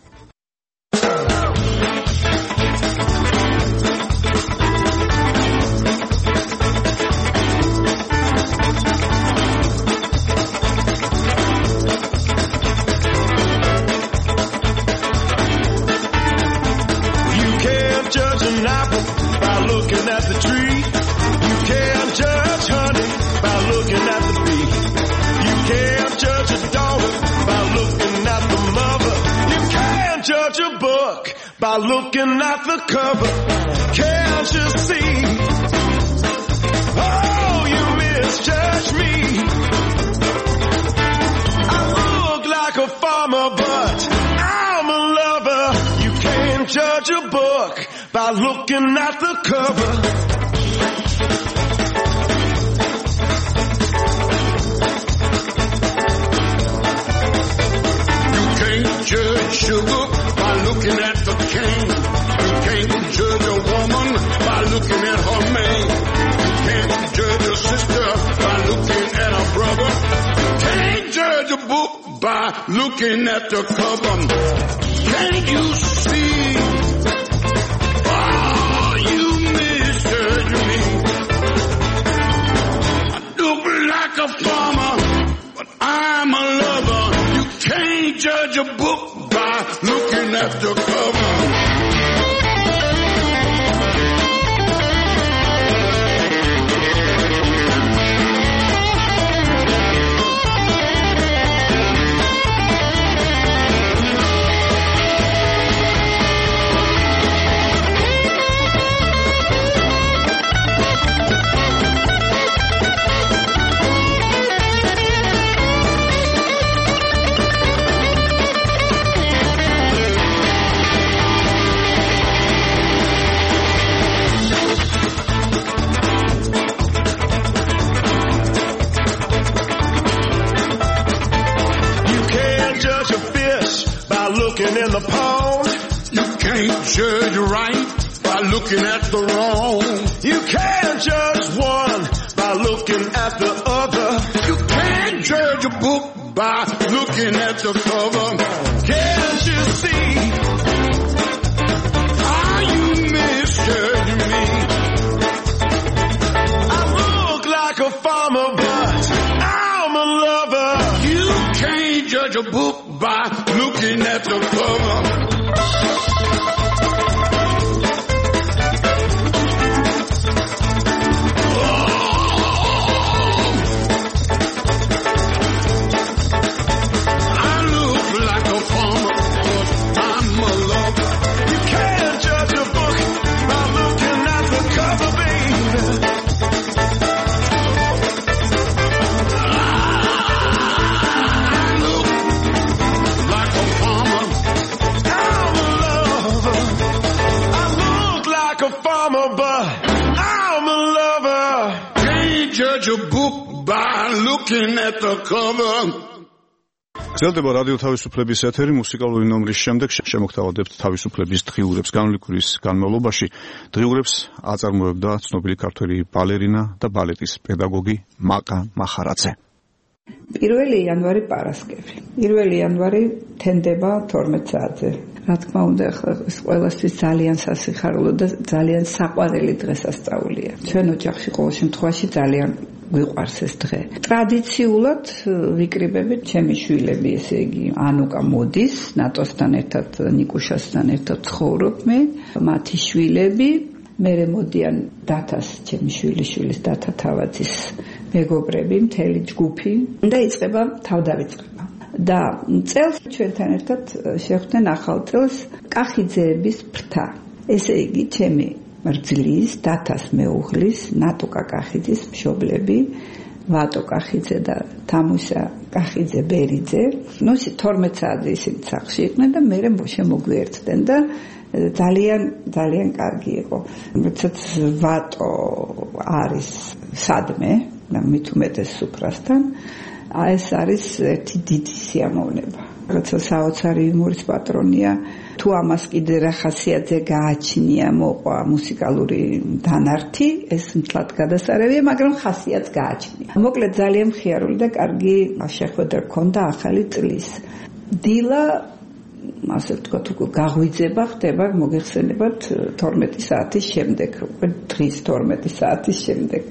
By looking at the cover, can't you see? Oh, you misjudge me. I look like a farmer, but I'm a lover. You can't judge a book by looking at the cover. You can't judge sugar by looking at the cane. You can't judge a woman by looking at her man. You can't judge a sister by looking at a brother. You can't judge a book by looking at the cover. Can't you see? Oh, you misjudge me. I look like a farmer, but I'm a lover. You can't judge a book by looking at the cover. Looking in the pond, you can't judge right by looking at the wrong. You can't judge one by looking at the other. You can't judge a book by looking at the cover. Can't you see? Are you misjudging me? I look like a farmer, but I'm a lover. You can't judge a book by looking at the cover. I look like a farmer, but I'm a lover. You can't judge a book by looking at the cover, baby. A book by looking at the cover. გრძელდება რადიო თავისუფლების ეთერი მუსიკალური ნომრის შემდეგ შემოგთავაზებთ თავისუფლების დღიურებს განვლიკური განმავლობაში დღიურებს აწარმოებდა ცნობილი ქართველი ბალერინა და ბალეტის პედაგოგი მაკა მახარაძე 1 იანვარი პარასკევი 1 იანვარი თენდება 12 საათზე რა თქმა უნდა ახლა ეს ყველასთვის ძალიან სასიხარულო და ძალიან საყვარელი დღესასწაულია ჩვენ ოჯახში ყოველ შემთხვევაში ძალიან გვიყვარს ეს დღე. ტრადიციულად ვიკრიბებით ჩემი შვილები, ესე იგი, ანუკა მოდის, ნატოსთან ერთად, ნიკუშასთან ერთად ცხოვრობ მე, მათი შვილები, მერე მოდიან დათას, ჩემი შვილიშვილის დათა თავაძის მეგობრები, მთელი ჯგუფი და იწყება თავდავიწყება. და წელს ჩვენთან ერთად შევხვდნენ ახალ წელს კახიძეების ფრთა. ესე იგი, ჩემი რძლის, დათას მეუღლის, ნატო კახიძის მშობლები, ვატო კახიძე და თამუშა კახიძე ბერიძე, 12 საათზე ისინი სახლში იყვნენ და მე შემოგვიერთდნენ და ძალიან კარგი იყო. როდესაც ვატო არის სადმე, მით უმეტეს სუფრასთან, ეს არის ერთი დიდი სიამოვნება. როცა საოცარი იუმორის პატრონია, თუ ამას კიდე რა ხასიათზე გააჩნია, მოყვა მუსიკალური დანართი, ეს მთლად გადასარევია, მაგრამ ხასიათს გააჩნია. მოკლედ ძალიან მხიარული და კარგი შეხვედრა ჰქონდა ახალი წლის. დილა ასე ვთქვათ, გაღვიძება ხდება, მოგეხსენებათ 12 საათის შემდეგ, უკვე დღის 12 საათის შემდეგ.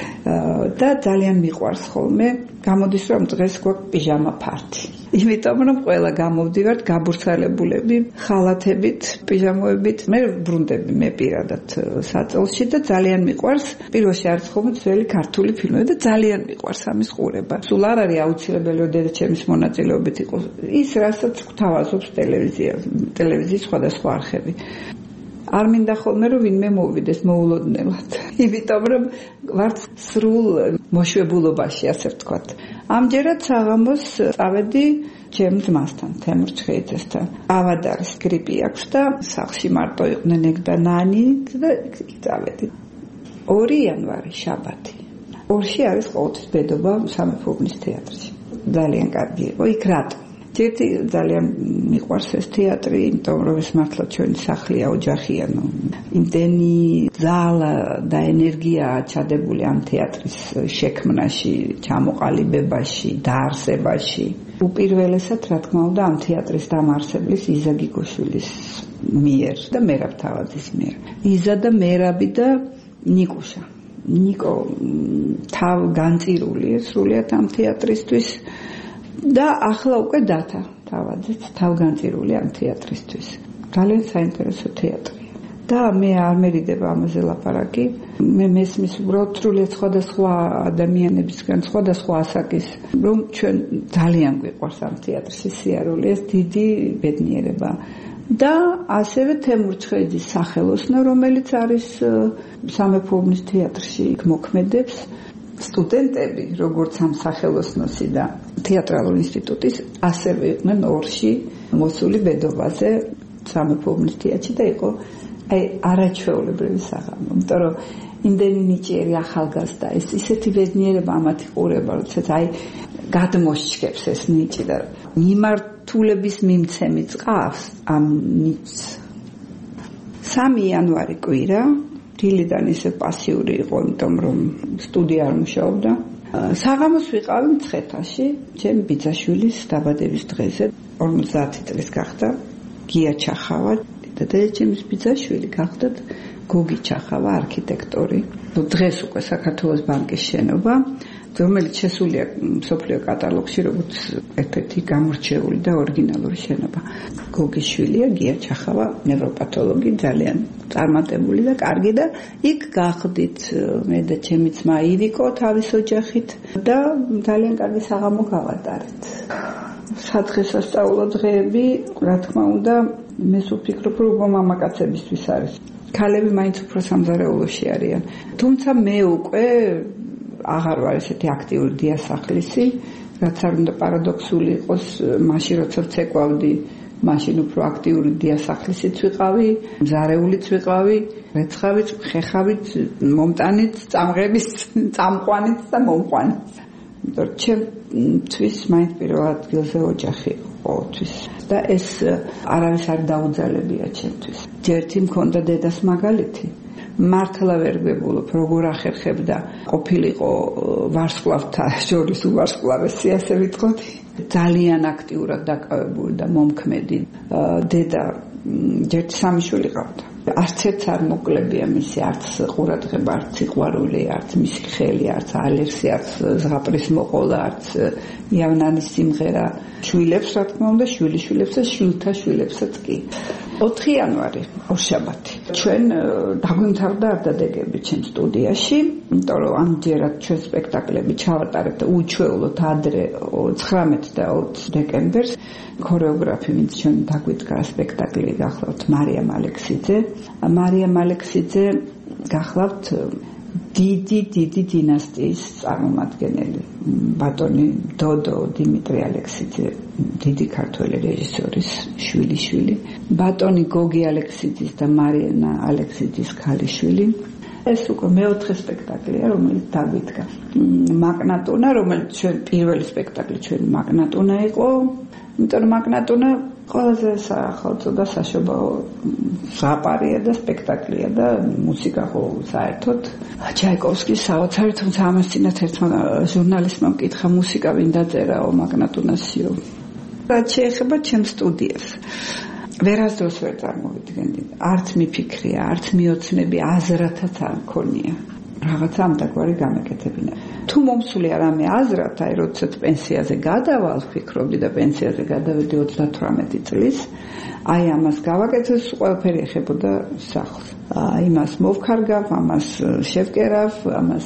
და ძალიან მიყვარს ხოლმე, გამოდის რომ დღეს გვაქვს პიჟამა ფარტი. იმიტომ რომ ყველა გამოვდივართ გაბურცალებულები, ხალათებით, პიჟამოებით, მე ბრუნდები მე პირადად საწოლში და ძალიან მიყვარს. პირველში არის ხოლმე ძველი ქართული ფილმები და ძალიან მიყვარს ამის ყურება. სულ არ არის აუცილებელი რომ დედაჩემის მონაწილეობით იყოს ის, რასაც გვთავაზობს ტელევიზიის სხვადასხვა არხები. არ მინდა ხოლმე რომ ვინმე მოვიდეს მოულოდნელად. იმიტომ რომ ვართ სრულ მოშვებულობაში, ასე ვთქვათ. ამჯერად საღამოს წავედი ჩემ ძმასთან, თემურ ჩხეიძესთან. ავადარის გრიპი აქვს და სახლში მარტო იყვნენ ეგ და ნანი და წავედი. 2 იანვარი შაბათი. 2-ში არის ყოველთვის ბედობა სამეფო თეატრში. ძალიან კარგი იყო იქ რატო? ერთი ძალიან მიყვარს ეს თეატრი, იმიტომ რომ ეს მართლა ჩვენი სახლია, ოჯახია, იმდენი ძალა და ენერგია ჩადებული ამ თეატრის შექმნაში, ჩამოყალიბებაში, დაარსებაში. უპირველესად, რა თქმა უნდა, ამ თეატრის დამაარსებლის იზა გიგოშვილის მიერ და მერაბ თავაძის მიერ. იზა და მერაბი და ნიკუშა. ნიკო თავ განწირული სრულიად ამ თეატრისთვის. და ახლა უკვე დათა თავადაც თავგანწირული ამ თეატრისთვის. ძალიან საინტერესო თეატრია. და მე არ მერიდება ამაზე ლაპარაკი. მე მესმის უბრალოდ სრულიად სხვადასხვა ადამიანებისგან, სხვადასხვა ასაკის, რომ ჩვენ ძალიან გვიყვარს ამ თეატრში სიარული, ეს დიდი ბედნიერება. და ასევე თემურ ჩხეიძის სახელოსნო, რომელიც არის სამეფო თეატრში მოქმედებს. სტუდენტები, როგორც ამ სახელოსნოსი და თეატრალურ ინსტიტუტის, ასევე იყვნენ ორში მოსული ბედობაზე სამეფო თეატრში და იყო არაჩვეულებრივი საღამო. იმიტომ რომ იმდენი ნიჭიერი ახალგაზრდა, ეს ისეთი ბედნიერება ამათი ყურება, როდესაც გადმოსჩქებს ეს ნიჭი და მიმართულების მიმცემი წავს ამ ნიჭს. 3 იანვარი კვირა დილიდან ისე პასიური იყო, იმიტომ რომ სტუდია არ მუშაობდა. საღამოს ვიყავი მცხეთაში, ჩემი ბიძაშვილის დაბადების დღეზე, 50 წლის გახდა გია ჩახავა და დედაჩემის ბიძაშვილი გახდათ გოგი ჩახავა, არქიტექტორი. დღეს უკვე საქართველოს ბანკის შენობა, რომელიც შესულია მსოფლიო კატალოგში, როგორც ერთ-ერთი გამორჩეული და ორიგინალური შენობა. გოგის შვილია გია ჩახავა, ნევროპათოლოგი, ძალიან წარმატებული და კარგი და იქ გახდით მე და ჩემი ძმა ივიკო თავის ოჯახით და ძალიან კარგი საღამო გავატარეთ. სადღესასწაულო დღეები, რა თქმა უნდა, მე ვფიქრობ, რომ მამაკაცებისთვის არის. ქალები მაინც უფრო სამზარეულოში არიან. თუმცა მე უკვე აღარ ვარ ესეთი აქტიური დიასახლისი, რაც არ უნდა პარადოქსული იყოს, მაშინ როცა ვცეკვავდი, მაშინ უფრო აქტიური დიასახლისიც ვიყავი, მზარეულიც ვიყავი, რეცხავიც, ხეხავიც, მომტანიც, წამღების, წამყვანიც და მომყვანიც. იმიტომ რომ ჩემთვის მაინც პირველ ადგილზე ოჯახი ყოველთვის და ეს არავის არ დაუძალებია ჩემთვის. ერთი მქონდა დედას მაგალითი. მართლა ვერ გვებულობ, როგორ ახერხებდა ყოფილიყო ვარსკვლავთა შორის უვარსკვლავესი, ასე ვიტყოდ. ძალიან აქტიურად დაკავებული და მომქმედი დედა, ერთი 3 შვილი ყავდა. არც ერთს არ მოკლებია მისი არც ყურადღება, არც სიყვარული, არც მისი ხელი, არც ალერსი, არც ზღაპრის მოყოლა, არც იავნანის სიმღერა. შვილებს, რა თქმა უნდა, შვილიშვილებს და შვილთა შვილებსაც კი. 4 იანვარი ორშაბათი. ჩვენ დაგვიმთავრდა არდადეგები ჩემ სტუდიაში, იმიტომ რომ ამჯერად ჩვენ სპექტაკლები ჩავატარებთ უჩვეულოდ ადრე 19 და 20 დეკემბერს. ქორეოგრაფი ვინც ჩვენ დაგვიდგა სპექტაკლი გახლავთ მარიამ ალექსიძე. მარიამ ალექსიძე გახლავთ დიდი დინასტიის წარმომადგენელი. ბატონი დოდო დიმიტრი ალექსიძე, დიდი ქართველი რეჟისორის შვილიშვილი. ბატონი გოგი ალექსიძის და მარიანა ალექსიძის ქალიშვილი. ეს უკვე მეოთხე სპექტაკლია, რომელიც დაგვიდგა. მაკნატუნა, რომელიც ჩვენ პირველი სპექტაკლი ჩვენ მაკნატუნა იყო, იმიტომ რომ მაკნატუნა ყველაზე სახელმწიფო საშობაო ზაპარია და სპექტაკლია და მუსიკა ხო საერთოდ ჩაიკოვსკის საოცარი, თუმცა ამას წინათ ერთმა ჟურნალისტმა მკითხა მუსიკა ვინ დაწერაო მაკნატუნასიო. რაც შეეხება ჩემ სტუდიას, ვერასდროს ვერ წარმოვიდგენდი, არც მიფიქრია, არც მიოცნები, აზრათაც არ მქონია. რაღაცა ამდაგვარი გამეკეთებინა. თუ მომსული არ ამე აზრად, აი როდესაც პენსიაზე გადავალ, ვფიქრობდი და პენსიაზე გადავედი 38 წლის, აი ამას გავაკეთებ, ყველაფერი ეხებოდა სახლს. იმას მოვქარგავ, ამას შევკერავ, ამას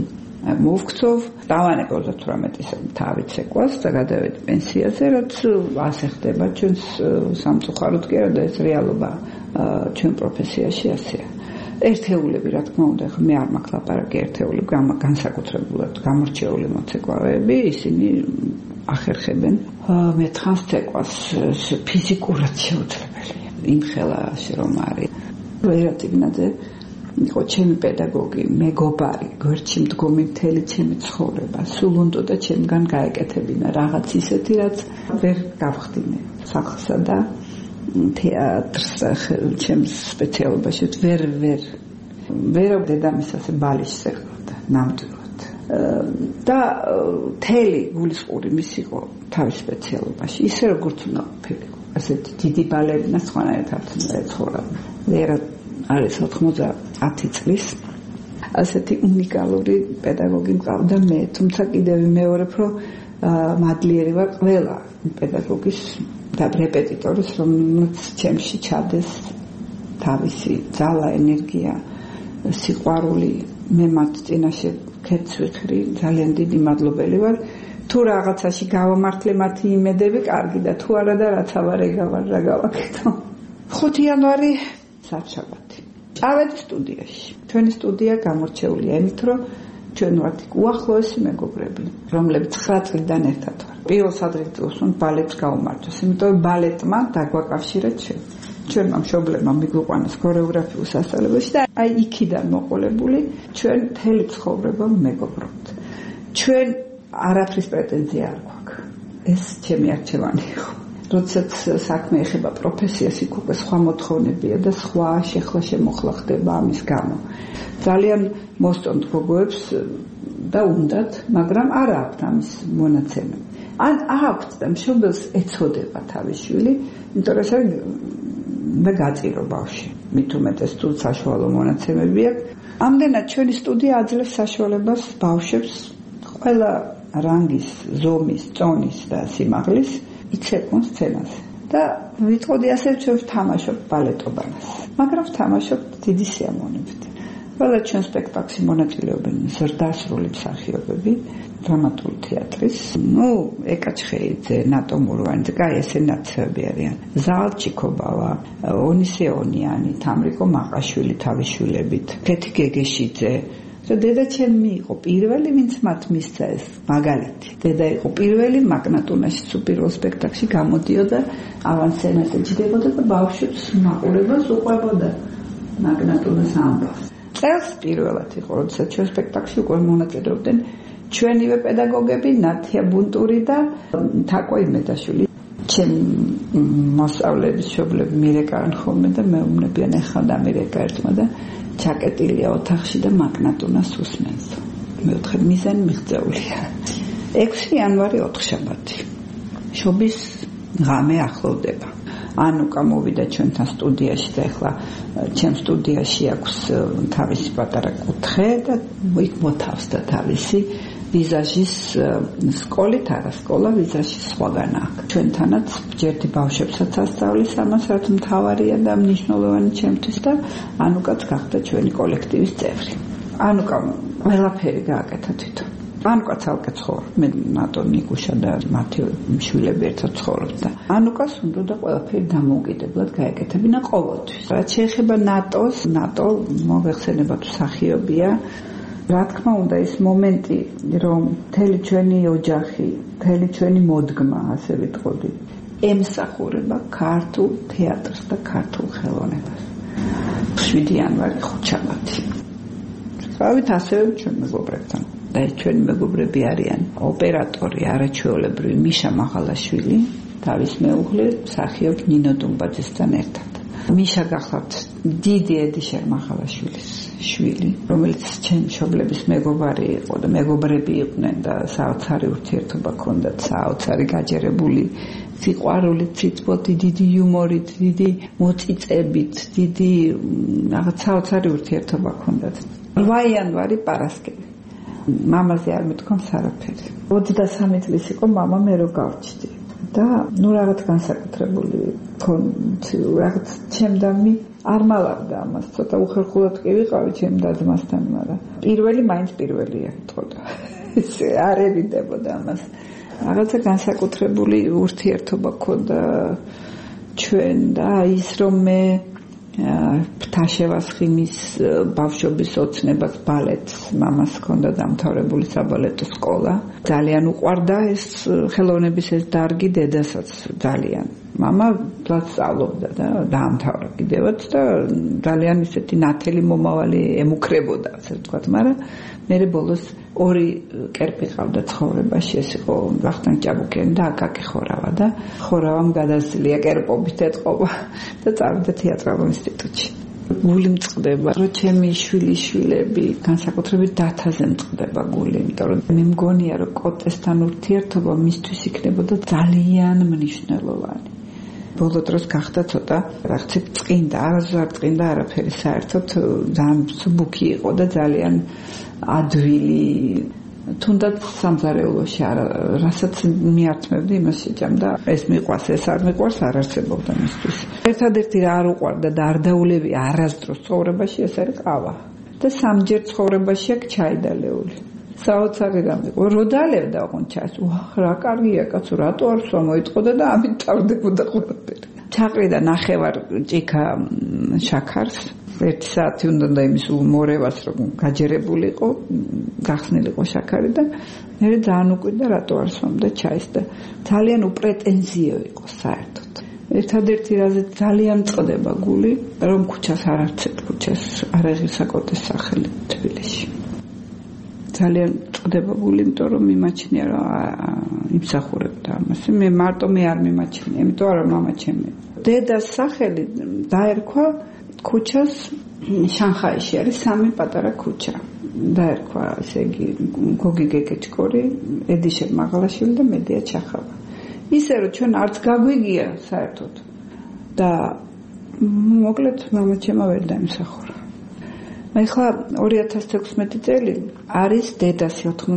მოვქცოვ, დავანებ 38-ის თავით ცეკვას და გადავედი პენსიაზე, რაც ასე ხდება ჩვენს სამწუხაროდ კი არა და ეს რეალობა ჩვენ პროფესიაში ასეა. ერთეულები, რა თქმა უნდა, მე არ მაქვს ლაპარაკი ერთეულები, განსაკუთრებულად გამორჩეული მოცეკვავეები, ისინი ახერხებენ მეთხანს ცეკვას ფიზიკურად შეუძლებელია. იმხელა რომ არის. ვერატიგნაძე იყო ჩემი პედაგოგი, მეგობარი, გვერდში მდგომი მთელი ჩემი ცხოვრება. სულ უნდა და ჩემგან გაეკეთებინა რაღაც ისეთი, რაც ვერ გავხდინე სახლსა და თეატრს ჩემს სპეციალობაში ვერ დედამისას ბალიშს ეყავდა ნამდვილად და თელი გულისყური მის იყო თავის სპეციალობაში ისე როგორც უნდა ყოფილიყო ასეთი დიდი ბალერინა სხვანაირად არ ეცხოვრა ვერა არის 90 წლის ასეთი უნიკალური პედაგოგი მყავდა მე თუმცა კიდევ ვიმეორებ რომ მადლიერი ვარ ყველა პედაგოგის და რეპეტიტორის რომელიც ჩემში ჩადეს თავისი ძალა, ენერგია, სიყვარული, მე მათ წინაშე ქეთს ვიხრი, ძალიან დიდი მადლობელი ვარ. თუ რაღაცაში გავამართლე მათი იმედები, კარგი და თუ არა და რაც ავარეგა ვარ, რა გავაკეთო. 5 იანვარი საბშაბათი. წავედი სტუდიაში. ჩვენი სტუდია გამორჩეულია იმით, რომ ჩვენ ვართ უახლოესი მეგობრები, რომლებიც 9 წლიდან ერთად ვარ. პირველ სადღეგრძელოს უნდა ბალეტს გავუმართოს, იმიტომ რომ ბალეტმა დაგვაკავშირეთ ჩვენმა მშობლებმა მიგვიყვანეს ქორეოგრაფიულ სასწავლებელში და აი იქიდან მოყოლებული ჩვენ მთელი ცხოვრება მეგობრობთ. ჩვენ არაფრის პრეტენზია არ გვაქვს. ეს ჩემი არჩევანი იყო. როდესაც საქმე ეხება პროფესიას, იქ უკვე სხვა მოთხოვნებია და სხვა შეხლა შემოხლა ხდება ამის გამო. ძალიან მოსწონთ გოგოებს და უნდათ, მაგრამ არ აქვთ ამის მონაცემები. ან აქვთ და მშობელს ეცოდება თავის შვილი, იმიტომ რომ და გაწირო ბავშვი. მით უმეტეს თუ საშუალო მონაცემები აქვს. ამდენად ჩვენი სტუდია აძლევს საშუალებას ბავშვებს ყველა რანგის, ზომის, წონის და სიმაღლის იცეკვონ სცენაზე. და ვიტყოდი ასე ჩვენ ვთამაშობთ ბალეტობანას, მაგრამ ვთამაშობთ დიდი სიამოვნებით. ყველა ჩვენ სპექტაკლში მონაწილეობენ ზრდასრული მსახიობები დრამატული თეატრის, ეკაჩხეიძე, ნატო მურვანიძე, კაი ესე ნაცნობი არიან. ზალჩიკობავა, ონისეონიანი, თამრიკო მაყაშვილი თავის შვილებით, ქეთი გეგეშიძე. დედა ჩემი იყო პირველი, ვინც მათ მისცა ეს მაგალითი. დედა იყო პირველი მაკნატუნაში პირველ სპექტაკლში გამოდიოდა, ავანსცენაზე ჯდებოდა და ბავშვებს მაყურებას უყვებოდა მაკნატუნას ამბავს. წელს პირველად იყო, როდესაც ჩვენ სპექტაკლში უკვე მონაწილეობდნენ ჩვენივე პედაგოგები, ნათია ბუნტური და თაკო იმედაშვილი. ჩემი მოსწავლეების მშობლები მირეკავენ ხოლმე და მეუბნებიან ეხლა და მირეკა ერთმა და ჩაკეტილია ოთახში და მაკნატუნას უსმენს. მეოთხე მიზანი მიღწეულია. 6 იანვარი ოთხშაბათი. შობის ღამე ახლოვდება. ანუკა მოვიდა ჩვენთან სტუდიაში და ეხლა ჩემ სტუდიაში აქვს თავისი პატარა კუთხე და იქ მოთავს და თავისი ვიზაჟის სკოლით არა სკოლა ვიზაჟის სხვაგან აქვს ჩვენთანაც ჯერთი ბავშვებსაც ასწავლის ამას რაც მთავარია და მნიშვნელოვანი ჩემთვის და ანუკაც გახდა ჩვენი კოლექტივის წევრი ანუკამ ყველაფერი გააკეთა თვითონ ანუკა ცალკე ცხოვრობს მე ნატო ნიკუშა და მათი შვილები ერთად ცხოვრობთ და ანუკას უნდა ყველაფერი დამოუკიდებლად გაეკეთებინა ყოველთვის რაც შეეხება ნატო მოიხსენება თუ მსახიობია რა თქმა უნდა ის მომენტი რომ მთელი ჩვენი ოჯახი მთელი ჩვენი მოდგმა ასე ვიტყოდი ემსახურება ქართულ თეატრს და ქართულ ხელოვნებას 7 იანვარი ხუთშაბათი გავით ასევე ჩვენ მეგობრებთან და ჩვენი მეგობრები არიან ოპერატორი არაჩვეულებრივი მიშა მაღალაშვილი თავის მეუღლე მსახიობ ნინო დუმბაძესთან ერთად მიშა გახლავთ დიდი ედიშერ მაღალაშვილის შვილი რომელიც ჩემ მშობლების მეგობარი იყო და მეგობრები იყვნენ და საოცარი ურთიერთობა ჰქონდათ საოცარი გაჯერებული სიყვარულით ციცბოთი დიდი იუმორით დიდი მოწიწებით დიდი რაღაც საოცარი ურთიერთობა ჰქონდათ 8 იანვარი პარასკევი მამაზე არ მეთქონს არაფერი 23 წლის იყო მამა მე რო გავჩდი და ნუ რაღაც განსაკუთრებული რაღაც ჩემდამი არ მალავდა ამას ცოტა უხერხულად კი ვიყავი ჩემ და-ძმასთან მაგრამ პირველი მაინც პირველია თქოდა ესე არ ევიდებოდა ამას რაღაცა განსაკუთრებული ურთიერთობა ქონდა ჩვენ და ის რომ მე ფთაშევასხიმის ბავშვობის ოცნებას ბალეტს მამას ჰქონდა დამთავრებული საბალეტო სკოლა ძალიან უყვარდა ეს ხელოვნების ეს დარგი დედასაც ძალიან მამა სწავლობდა და დაამთავრა კიდევაც და ძალიან ისეთი ნათელი მომავალი ემუქრებოდა ასე ვთქვათ მაგრამ მე ბოლოს ორი კერპი ყავდა ცხოვრებაში ეს იყო ვახტანგ ჭაბუკიანი და აკაკი ხორავა და ხორავამ გადასწია კერპობით ეთყობა და წავიდა თეატრალურ ინსტიტუტში გული მწყდება რომ ჩემი შვილიშვილები განსაკუთრებით დათაზე მწყდება გული იმიტომ რომ მე მგონია რომ კოტესთან ურთიერთობა მისთვის იქნებოდა ძალიან მნიშვნელოვანი ბოლო დროს გახდა ცოტა რაღაცა წკინდა არასდროს წკინდა არაფერი საერთოდ ძალიან მსუბუქი იყო და ძალიან ადვილი თუნდაც სამზარეულოში არა რასაც მიართმევდი იმას შეჭამდა ეს მიყვარს ეს არ მიყვარს არ არსებობდა მისთვის ერთადერთი რა არ უყვარდა და არ დაულევი არასდროს ცხოვრებაში ეს არის ყავა და სამჯერ ცხოვრებაში აქ ჩაიდალეული საოცარი რამ იყო რო დალევდა ოღონდ ჩაის რა კარგია კაცო რატო არ სვა მოიტყოდა და ამით თავდებოდა ყველაფერი ჩაყრიდა ნახევარ ჭიქა შაქარს 1 საათი უნდა და იმის უმორევას რომ გაჯერებულიყო გახსნილიყო შაქარი და მე ძალიან უკვირდა რატო არ სვამდა ჩაის და ძალიან უპრეტენზიო იყო საერთოდ ერთადერთი რაზე ძალიან წდება გული რომ ქუჩას არ არცეთ ქუჩას არ აღისაკოდეს სახელი თბილისში ძალიან წდება გული იმიტომ რომ მიმაჩნია რომ იმსახურებდა ამას მე მარტო მე არ მიმაჩნია იმიტომ რომ მამა ჩემი დედას სახელი დაერქვა ქუჩას შანხაიში არის 3 პატარა ქუჩა დაერქვა ესე იგი გოგი გეგეჭკორი ედიშერ მაღალაშვილი და მედია ჩახავა ისე რომ ჩვენ არც გაგვიგია საერთოდ და მოკლედ მამა ჩემო ვერ დაიმსახურა ახლა 2016 წელი არის დედას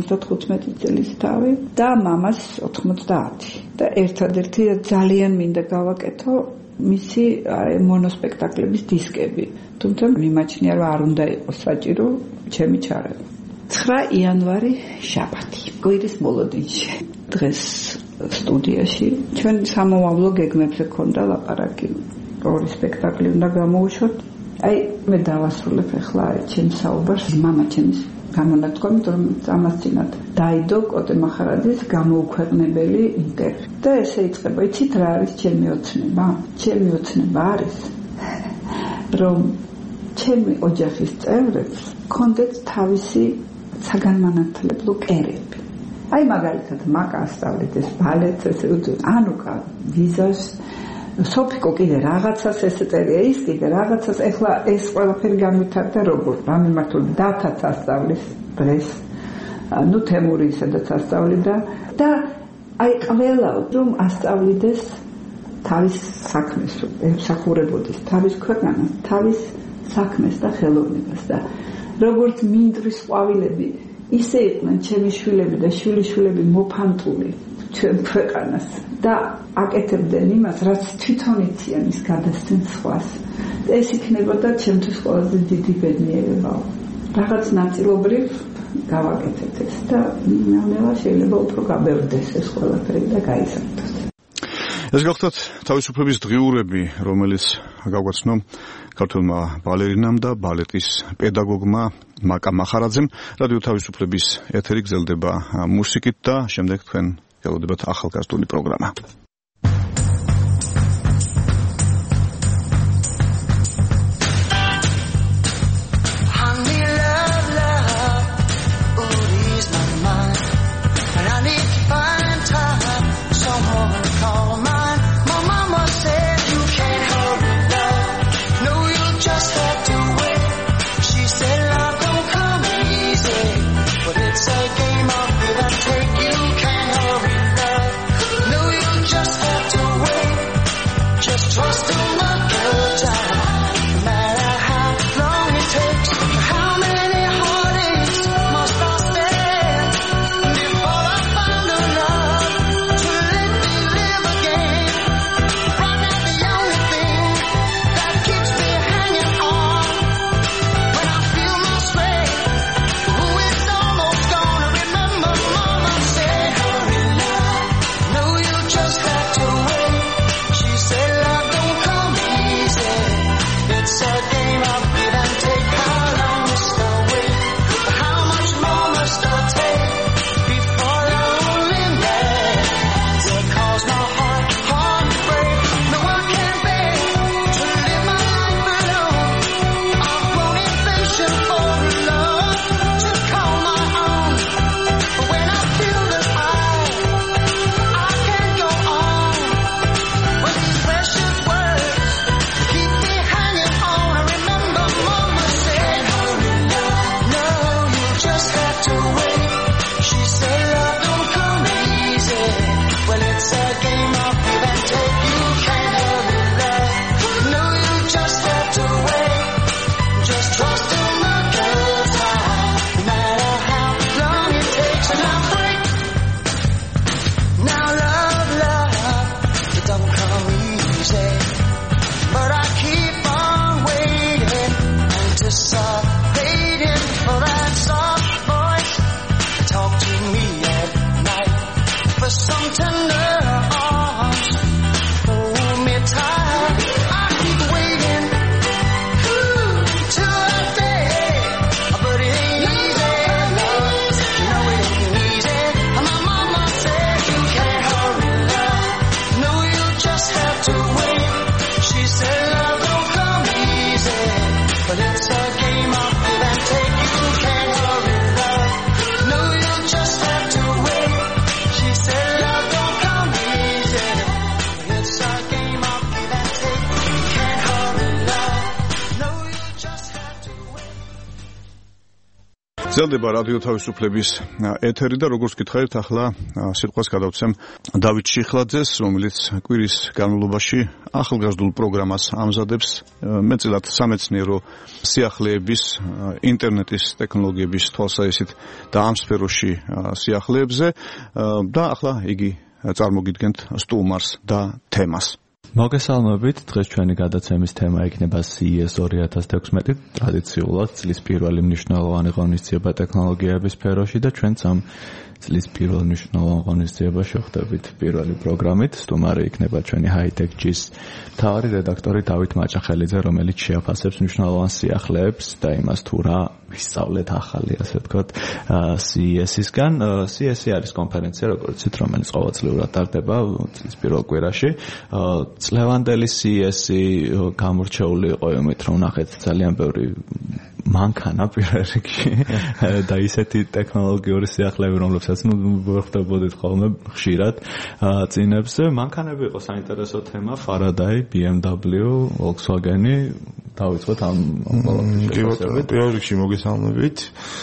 95 წლის თავი და მამას 90 და ერთადერთი ძალიან მინდა გავაკეთო მისი მონოსპექტაკლების დისკები თუმცა მიმაჩნია რომ არ უნდა იყოს საჭირო ჩემი ჩარევა 9 იანვარი შაბათი კვირის მოლოდინში დღეს სტუდიაში ჩვენ სამომავლო გეგმებზე ქონდა ლაპარაკი ორი სპექტაკლი უნდა გამოვუშვათ აი მე დავასრულებ ახლა ჩემს საუბარს მამა ჩემის გამონათქვამით რომ ამას წინათ დაიდო კოტე მახარაძის გამოუქვეყნებელი ინტერვიუ და ესე იწყება იცით რა არის ჩემი ოცნება არის რომ ჩემი ოჯახის წევრებს კონდეთ თავისი საგანმანათლებლო კერები აი მაგალითად მაკა ასწავლეთ ეს ბალეტს ესე ანუკა ვიზაჟს სოფიკო კიდე რაღაცას ესე წერია ის კიდე რაღაცას ეხლა ეს ყველაფერი განვითარდა როგორ რამემართული დათაც ასწავლის დღეს ნუ თემური სადაც ასწავლიდა და აი ყველა რომ ასწავლიდეს თავის საქმეს ემსახურებოდეს თავის ქვეყანას თავის საქმეს და ხელოვნებას და როგორც მინდვრის ყვავილები ისე იყვნენ ჩემი შვილები და შვილიშვილები მოფანტული ჩვენ ქვეყანას და აკეთებდნენ იმას, რაც თვითონ იციან ის გადასცენ სხვას. ეს იქნებოდა ჩემთვის ყველაზე დიდი ბედნიერება. რაღაც ნაწილობრივ გავაკეთეთ ეს და ნელა შეიძლება უფრო გაბევდეს ეს ყველაფერი და გაიზარდოს. ეს გახლავთ თავისუფლების დღიურები, რომელიც გავგვაცნო ქართველმა ბალერინამ და ბალეტის პედაგოგმა მაკა მახარაძემ. რადიო თავისუფლების ეთერი გრძელდება მუსიკით და შემდეგ თქვენ გელოდებათ ახალგაზრდული პროგრამა. გრძელდება რადიო თავისუფლების ეთერი და როგორც გითხარით, ახლა სიტყვას გადავცემ დავით შიხლაძეს, რომელიც კვირის განმავლობაში ახალგაზრდულ პროგრამას ამზადებს მეტწილად სამეცნიერო სიახლეების, ინტერნეტის ტექნოლოგიების თვალსაჩინით და ამ სფეროში სიახლეებზე და ახლა იგი წარმოგიდგენთ სტუმარს და თემას. მოგესალმებით, დღეს ჩვენი გადაცემის თემა იქნება CES 2016, ტრადიციულად წლის პირველი მნიშვნელოვანი ღონისძიება ტექნოლოგიების სფეროში და ჩვენც ამ წლის პირველ მნიშვნელოვან ღონისძიებაში ვხვდებით პირველი პროგრამით. სტუმარი იქნება ჩვენი High-Tech-G-ის მთავარი რედაქტორი დავით მაჭახელიძე, რომელიც შეაფასებს მნიშვნელოვან სიახლეებს და იმას თუ რა ვისწავლეთ ახალი, ასე ვთქვათ, CES-ისგან. CES-ი არის კონფერენცია, როგორც იცით, რომელიც ყოველწლიურად ტარდება წლის პირველ კვირაში. წლევანდელი CES-ი გამორჩეული იყო იმით, რომ ნახეთ ძალიან ბევრი მანქანა პირველ რიგში და ისეთი ტექნოლოგიური სიახლეები, რომლებსაც ვხვდებოდით ხოლმე ხშირად წინებზე. მანქანები იყო საინტერესო თემა, Faraday, BMW, Volkswagen-ი. დავიწყოთ ამ ყველაფერით. პირველ რიგში მოგესალმებით.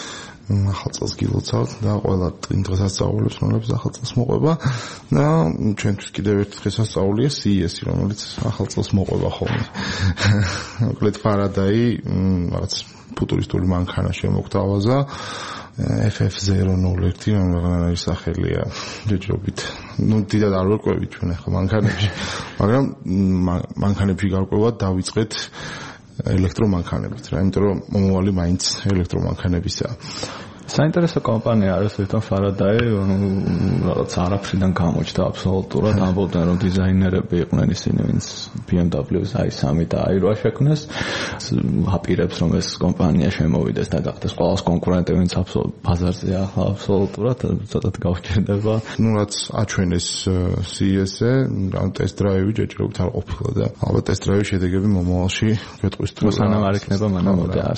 ახალწელს გილოცავთ და ყველა დღესასწაულებს, რომლებიც ახალწელს მოყვება და ჩვენთვის კიდევ ერთი დღესასწაულია CES-ი, რომელიც ახალწელს მოყვება ხოლმე. მოკლედ Faraday რაღაც ფუტურისტული მანქანა შემოგთავაზა. FF001 რომელღან არის სახელია ჯერჯერობით. დიდად არ ვერკვევით ჩვენ ახლა მანქანებში, მაგრამ მანქანებში გარკვევად დავიწყეთ ელექტრომანქანებით, რა, იმიტომ რომ მომავალი მაინც ელექტრომანქანებისაა. საინტერესო კომპანია არის თვითონ Faraday, რაღაც არაფრიდან გამოჩნდა აბსოლუტურად, ამბობდნენ რომ დიზაინერები იყვნენ ისინი, ვინც BMW-ს i3 და i8 შექმნეს, აპირებს რომ ეს კომპანია შემოვიდეს და გახდეს ყველას კონკურენტი, ვინც ბაზარზე ახლა აბსოლუტურად ცოტათ გავჭირდება. რაც აჩვენეს CES-ზე, ამ ტესტ-დრაივი ჯერჯერობით არ ყოფილა და ალბათ ტესტ-დრაივის შედეგები მომავალში გვეტყვის თუ სანამ არ იქნება, მანამ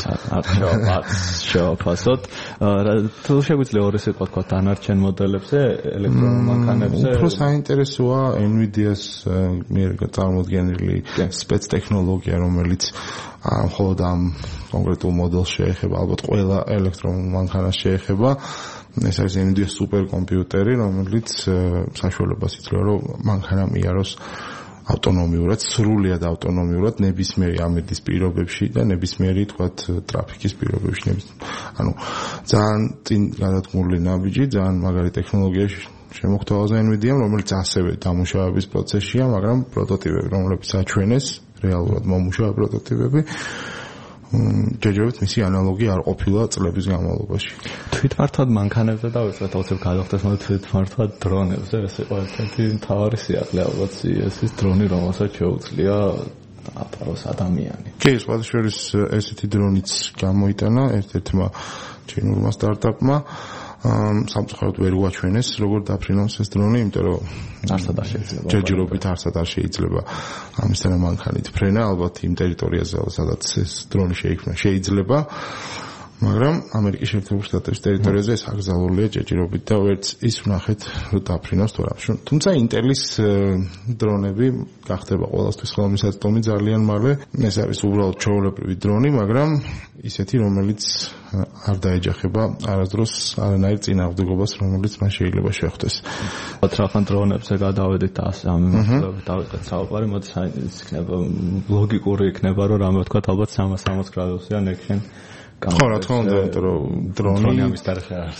არ შევაფასოთ. თუ შეგვიძლია ორი სიტყვა თქვა დანარჩენ მოდელებზე, ელექტრომანქანებზე. უფრო საინტერესოა Nvidia-ს მიერ წარმოდგენილი სპეცტექნოლოგია, რომელიც მხოლოდ ამ კონკრეტულ მოდელს შეეხება, ალბათ ყველა ელექტრომანქანას შეეხება. ეს არის Nvidia სუპერკომპიუტერი, რომელიც საშუალებას იძლევა, რომ მანქანა მიაროს ავტონომიურად, სრულიად ავტონომიურად ნებისმიერი ამედის პირობებში და ნებისმიერი თქვათ ტრაფიკის პირობებში. ანუ ძალიან წინ გადადგმული ნაბიჯი, ძალიან მაგარი ტექნოლოგია შემოგთავაზა Nvidia-მ, რომელიც ასევე დამუშავების პროცესშია, მაგრამ პროტოტიპები, რომლებიც აჩვენეს, რეალურად მომუშავე პროტოტიპები, ჯერჯერობით მისი ანალოგი არ ყოფილა წლების განმავლობაში. თვითმართვად მანქანებზე დავიწყეთ, ოცებ გადახდეს მოდი თვითმართვად დრონებზე, ეს იყო ერთ-ერთი მთავარი სიახლე ალბათ CES-ის დრონი, რომელსაც შეუძლია აპაროს ადამიანი. კი, სხვათა შორის ესეთი დრონიც გამოიტანა ერთ-ერთმა ჩინურმა სტარტაპმა. სამწუხაროდ ვერ გვაჩვენეს, როგორ დაფრინავს ეს დრონი, იმიტომ რომ არსად არ შეიძლება. ჯერჯერობით არსად არ შეიძლება ამისთანა მანქანით ფრენა, ალბათ იმ ტერიტორიაზე, სადაც ეს დრონი შეიქმნა, შეიძლება. მაგრამ ამერიკის შეერთებული შტატების ტერიტორიაზე ეს აკრძალულია ჯერჯერობით და ვერც ის ვნახეთ, რომ დაფრინავს თუ რა. თუმცა ინტელის დრონები გახდება ყველასთვის ხელმისაწვდომი ძალიან მალე. ეს არის უბრალოდ ჩვეულებრივი დრონი, მაგრამ ისეთი, რომელიც არ დაეჯახება არასდროს არანაირ წინააღმდეგობას, რომელიც მას შეიძლება შეხვდეს. ოთრახან დრონებზე გადავედით ამ მიმართულებით დავიწყეთ საუბარი, მოდი ის იქნება ლოგიკური იქნება, რომ რამე ვთქვათ, ალბათ 360 გრადუსიან action ხო, რა თქმა უნდა, იმიტომ რომ დრონი ამის თარიღი არის.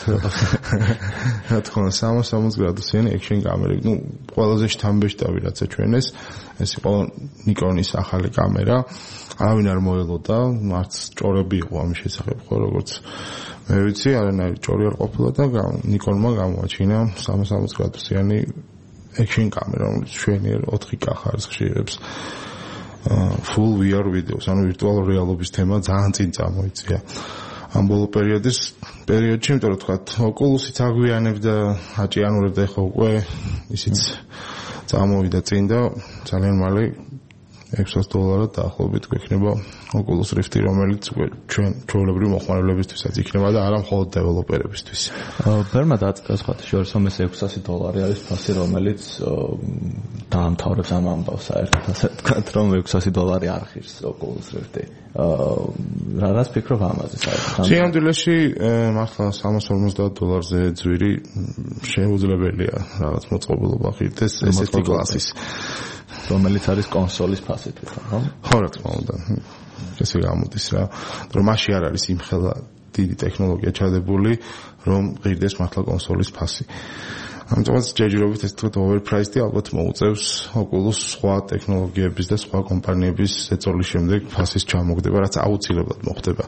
რა თქმა უნდა, 360 გრადუსიანი action კამერები, ყველაზე შთამბეჭდავი რაც აჩვენეს, ეს იყო Nikon-ის ახალი კამერა. არავინ არ მოელოდა, არც ჭორები იყო ამის შესახებ, ხო, როგორც მე ვიცი, არანაირი ჭორი არ ყოფილა და Nikon-მა გამოაჩინა 360 გრადუსიანი action კამერა, რომელიც შვენიერ 4K ხარისხს ხშირებს. Full VR videos, ანუ ვირტუალური რეალობის თემა ძალიან წინ წამოიწია. ამ ბოლო პერიოდში, იმიტომ რომ თქვა, Oculus-იც აგვიანებდა, აჭიანურებდა ხო უკვე, ისიც წამოვიდა წინ და ძალიან მალე $600 დაახლოებით გვექნება Oculus Rift, რომელიც ჩვენ ჩვეულებრივი მოხმარებლებისთვისაც იქნება და არა მხოლოდ დეველოპერებისთვის. ბერმა დაწყეს ხათი შორის რომ ეს $600 არის ფასი, რომელიც დაამთავრებს ამ ამბავს საერთოდ, ასე ვთქვათ, რომ $600 არ ხირს Oculus Rift-ი. რას ფიქრობ ამაზე საერთოდ? სიამდვილეში მართლა $350-ზე ძვირი შეუძლებელია რაღაც მოწყობილობა ხირდეს ესეთი კლასის. რომელიც არის კონსოლის ფასით, ხო? ხო, რა თქმა უნდა. ესე გამოდის რა, რომ მასში არ არის იმხელა დიდი ტექნოლოგია ჩადებული, რომ ღირდეს მართლა კონსოლის ფასი. ამიტომაც ჯერჯერობით ეს თქვა overpriced-ი ალბათ მოუწევს Oculus სხვა ტექნოლოგიების და სხვა კომპანიების ზეწოლის შემდეგ ფასის ჩამოგდება, რაც აუცილებლად მოხდება.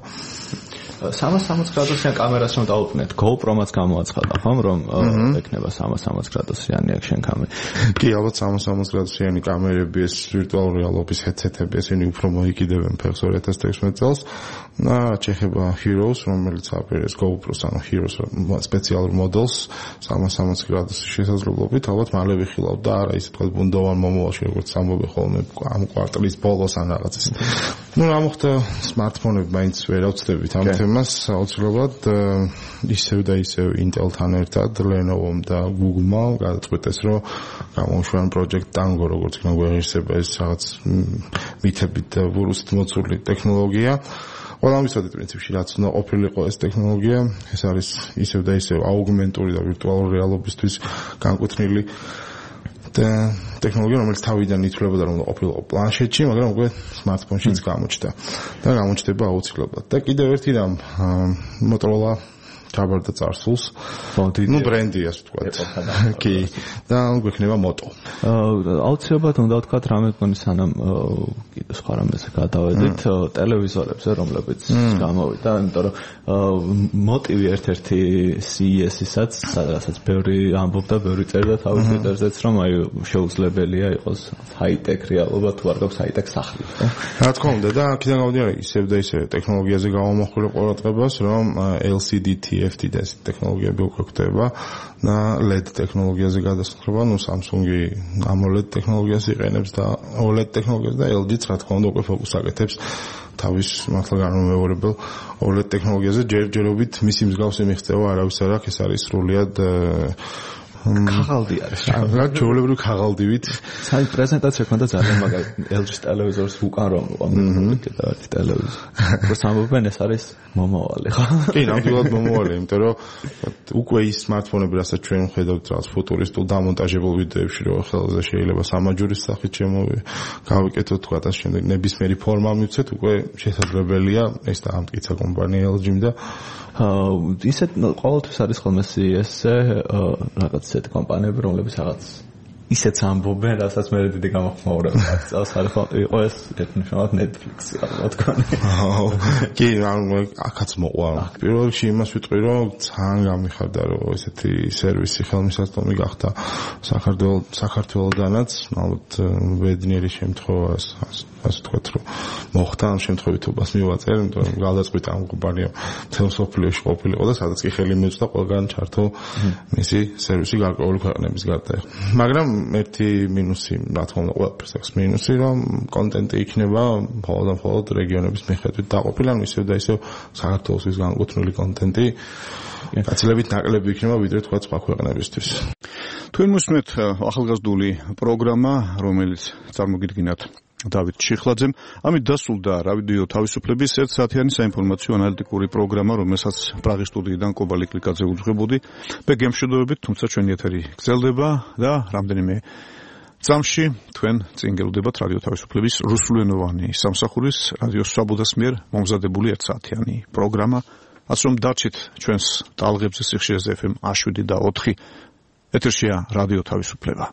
360 გრადუსიან კამერას რომ დაუყნეთ, GoPro-მაც გამოაცხადა, ხომ, რომ ექნება 360 გრადუსიანი action კამერა. კი, ალბათ 360 გრადუსიანი კამერები, ეს ვირტუალური რეალობის headset-ები, ესენი უფრო მოიკიდებენ ფეხს 2016 წელს. ჩეხება Heroes, რომელიც აპირებს GoPro-ს, ანუ Heroes სპეციალურ მოდელს 360 გრადუსის შესაძლებლობით, ალბათ მალე ვიხილავ და არა ისე თქვა ბუნდოვან მომავალში, როგორც ამბობენ ხოლმე ამ კვარტალის ბოლოს ან რაღაცის. რა მოხდა smartphone-ები მაინც ვერ ავწდებით ამ თემას, აუცილებლად ისევ და ისევ Intel-თან ერთად Lenovo-მ და Google-მა გადაწყვეტეს, რომ გამოუშვან Project Tango, როგორც იქნება გვეღირსება ეს რაღაც მითებით და ვირუსით მოცული ტექნოლოგია. ყველა მისოდი პრინციპში რაც უნდა ყოფილიყო ეს ტექნოლოგია, ეს არის ისევ და ისევ აუგმენტური და ვირტუალური რეალობისთვის განკუთვნილი ტექნოლოგია, რომელიც თავიდან ითვლებოდა რომ უნდა ყოფილიყო პლანშეტში, მაგრამ უკვე smartphone-შიც გამოჩნდა და გამოჩნდება აუცილებლად. და კიდევ ერთი რამ, Motorola ჩაბარდა წარსულს. ნუ ბრენდი ასე ვთქვათ. კი. და გვექნება moto. აუცილებლად უნდა ვთქვათ რამე მგონი სანამ კიდე სხვა რამეზე გადავედით ტელევიზორებზე რომლებიც გამოვიდა, იმიტომ რომ მოტივი ერთ-ერთი CES-ისაც, სადაც ბევრი ამბობდა, ბევრი წერდა თავის Twitter-ზეც, რომ აი შეუძლებელია იყოს high-tech რეალობა თუ არ გაქვს high-tech სახლი. რა თქმა უნდა და აქედან გავდივარ ისევ და ისევ ტექნოლოგიაზე გავამოხვილე ყურადღებას, რომ LCD TFT და ეს ტექნოლოგიები უკვე გვხვდება და LED ტექნოლოგიაზე გადასახლება, ნუ Samsung-ი AMOLED ტექნოლოგიას იყენებს და OLED ტექნოლოგიას და LG-ც რა თქმა უნდა უკვე ფოკუსს აკეთებს თავის მართლა განმეორებელ OLED ტექნოლოგიაზე. ჯერჯერობით მისი მსგავსი მიღწევა არავის არ აქვს, ეს არის სრულიად ქაღალდი არის. რა ჩვეულებრივ ქაღალდივით. საერთოდ პრეზენტაცია ქონდა ძალიან მაგარი. LG-ის ტელევიზორს უკან რომ და ტელევიზორი. პროსამობენ ეს არის მომავალი ხო? კი, ნამდვილად მომავალი, იმიტომ რომ უკვე ის smartphone-ები, რასაც ჩვენ ვხედავთ, რაღაც ფუტურისტულ დამონტაჟებულ ვიდეოებში, რომ ხელზე შეიძლება სამაჯურის სახით გავიკეთოთ, თქვა და შემდეგ ნებისმიერი ფორმა მივცეთ, უკვე შესაძლებელია ეს და ამტკიცა კომპანია LG-მ და ისეთ ყოველთვის არის ხოლმე CES-ზე რაღაც ესეთი კომპანიები, რომლებიც რაღაც ისეც ამბობენ, რასაც მე დიდი გამოხმაურება აქვს. წელს არის იყო ეს ერთნიშნულად Netflix-ი რა თქვა. კი, აქაც მოყვა. პირველ რიგში იმას ვიტყვი, რომ ძალიან გამიხარდა, რომ ესეთი სერვისი ხელმისაწვდომი გახდა საქართველოდანაც, ალბათ ბედნიერი შემთხვევა ასე ვთქვათ, რომ მოხდა ამ შემთხვევითობას მივაწერ, იმიტომ რომ გადაწყვიტა ამ კომპანიამ მთელ მსოფლიოში ყოფილიყო და სადაც კი ხელი მიუწვდა ყველგან ჩართო მისი სერვისი გარკვეული ქვეყნების გარდა. მაგრამ ერთი მინუსი, რა თქმა უნდა, ყველაფერს აქვს მინუსი, რომ კონტენტი იქნება მხოლოდ რეგიონების მიხედვით დაყოფილი, ან ისევ და ისევ საქართველოს განკუთვნილი კონტენტი გაცილებით ნაკლები იქნება, ვიდრე თქვა სხვა ქვეყნებისთვის. თქვენ მოსმენთ ახალგაზრდული პროგრამა, რომელიც წარმოგიდგინათ დავით ჩიხლაძემ. ამით დასრულდა რადიო თავისუფლების 1 საათიანი საინფორმაციო ანალიტიკური პროგრამა, რომელსაც პრაღის სტუდიიდან კობა ლიკლიკაძე უძღვებოდი. მე გემშვიდობებით, თუმცა ჩვენი ეთერი გრძელდება და რამდენიმე წამში თქვენ წინ გელოდებათ რადიო თავისუფლების რუსულენოვანი სამსახურის რადიო სვაბოდას მიერ მომზადებული 1 საათიანი პროგრამა. ასე რომ დარჩით ჩვენს ტალღებზე სიხშირეზე FM 7 და 4. ეთერშია რადიო თავისუფლება.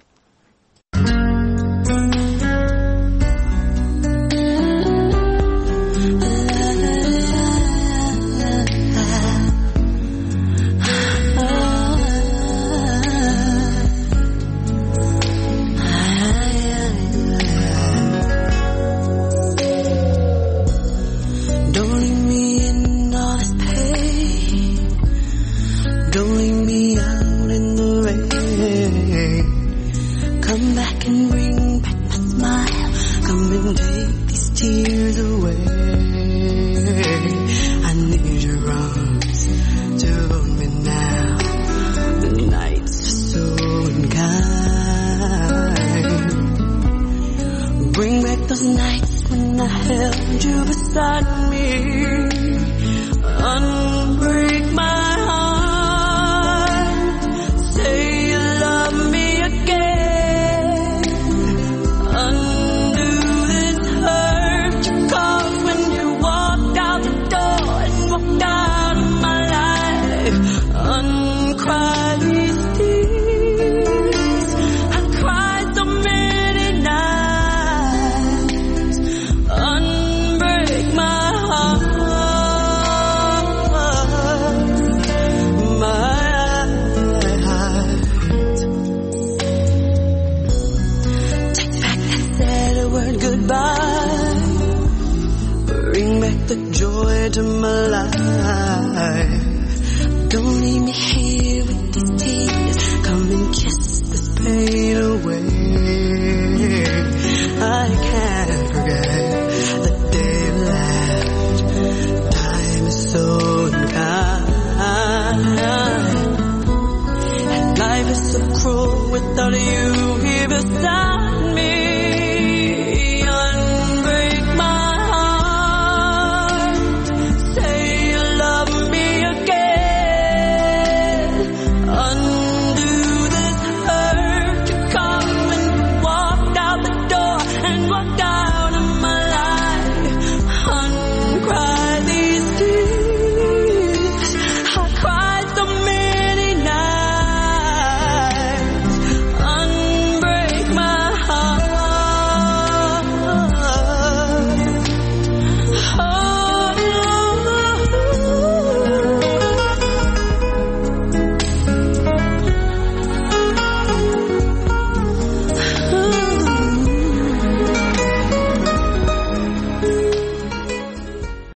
I can't forget the day we left. Time is so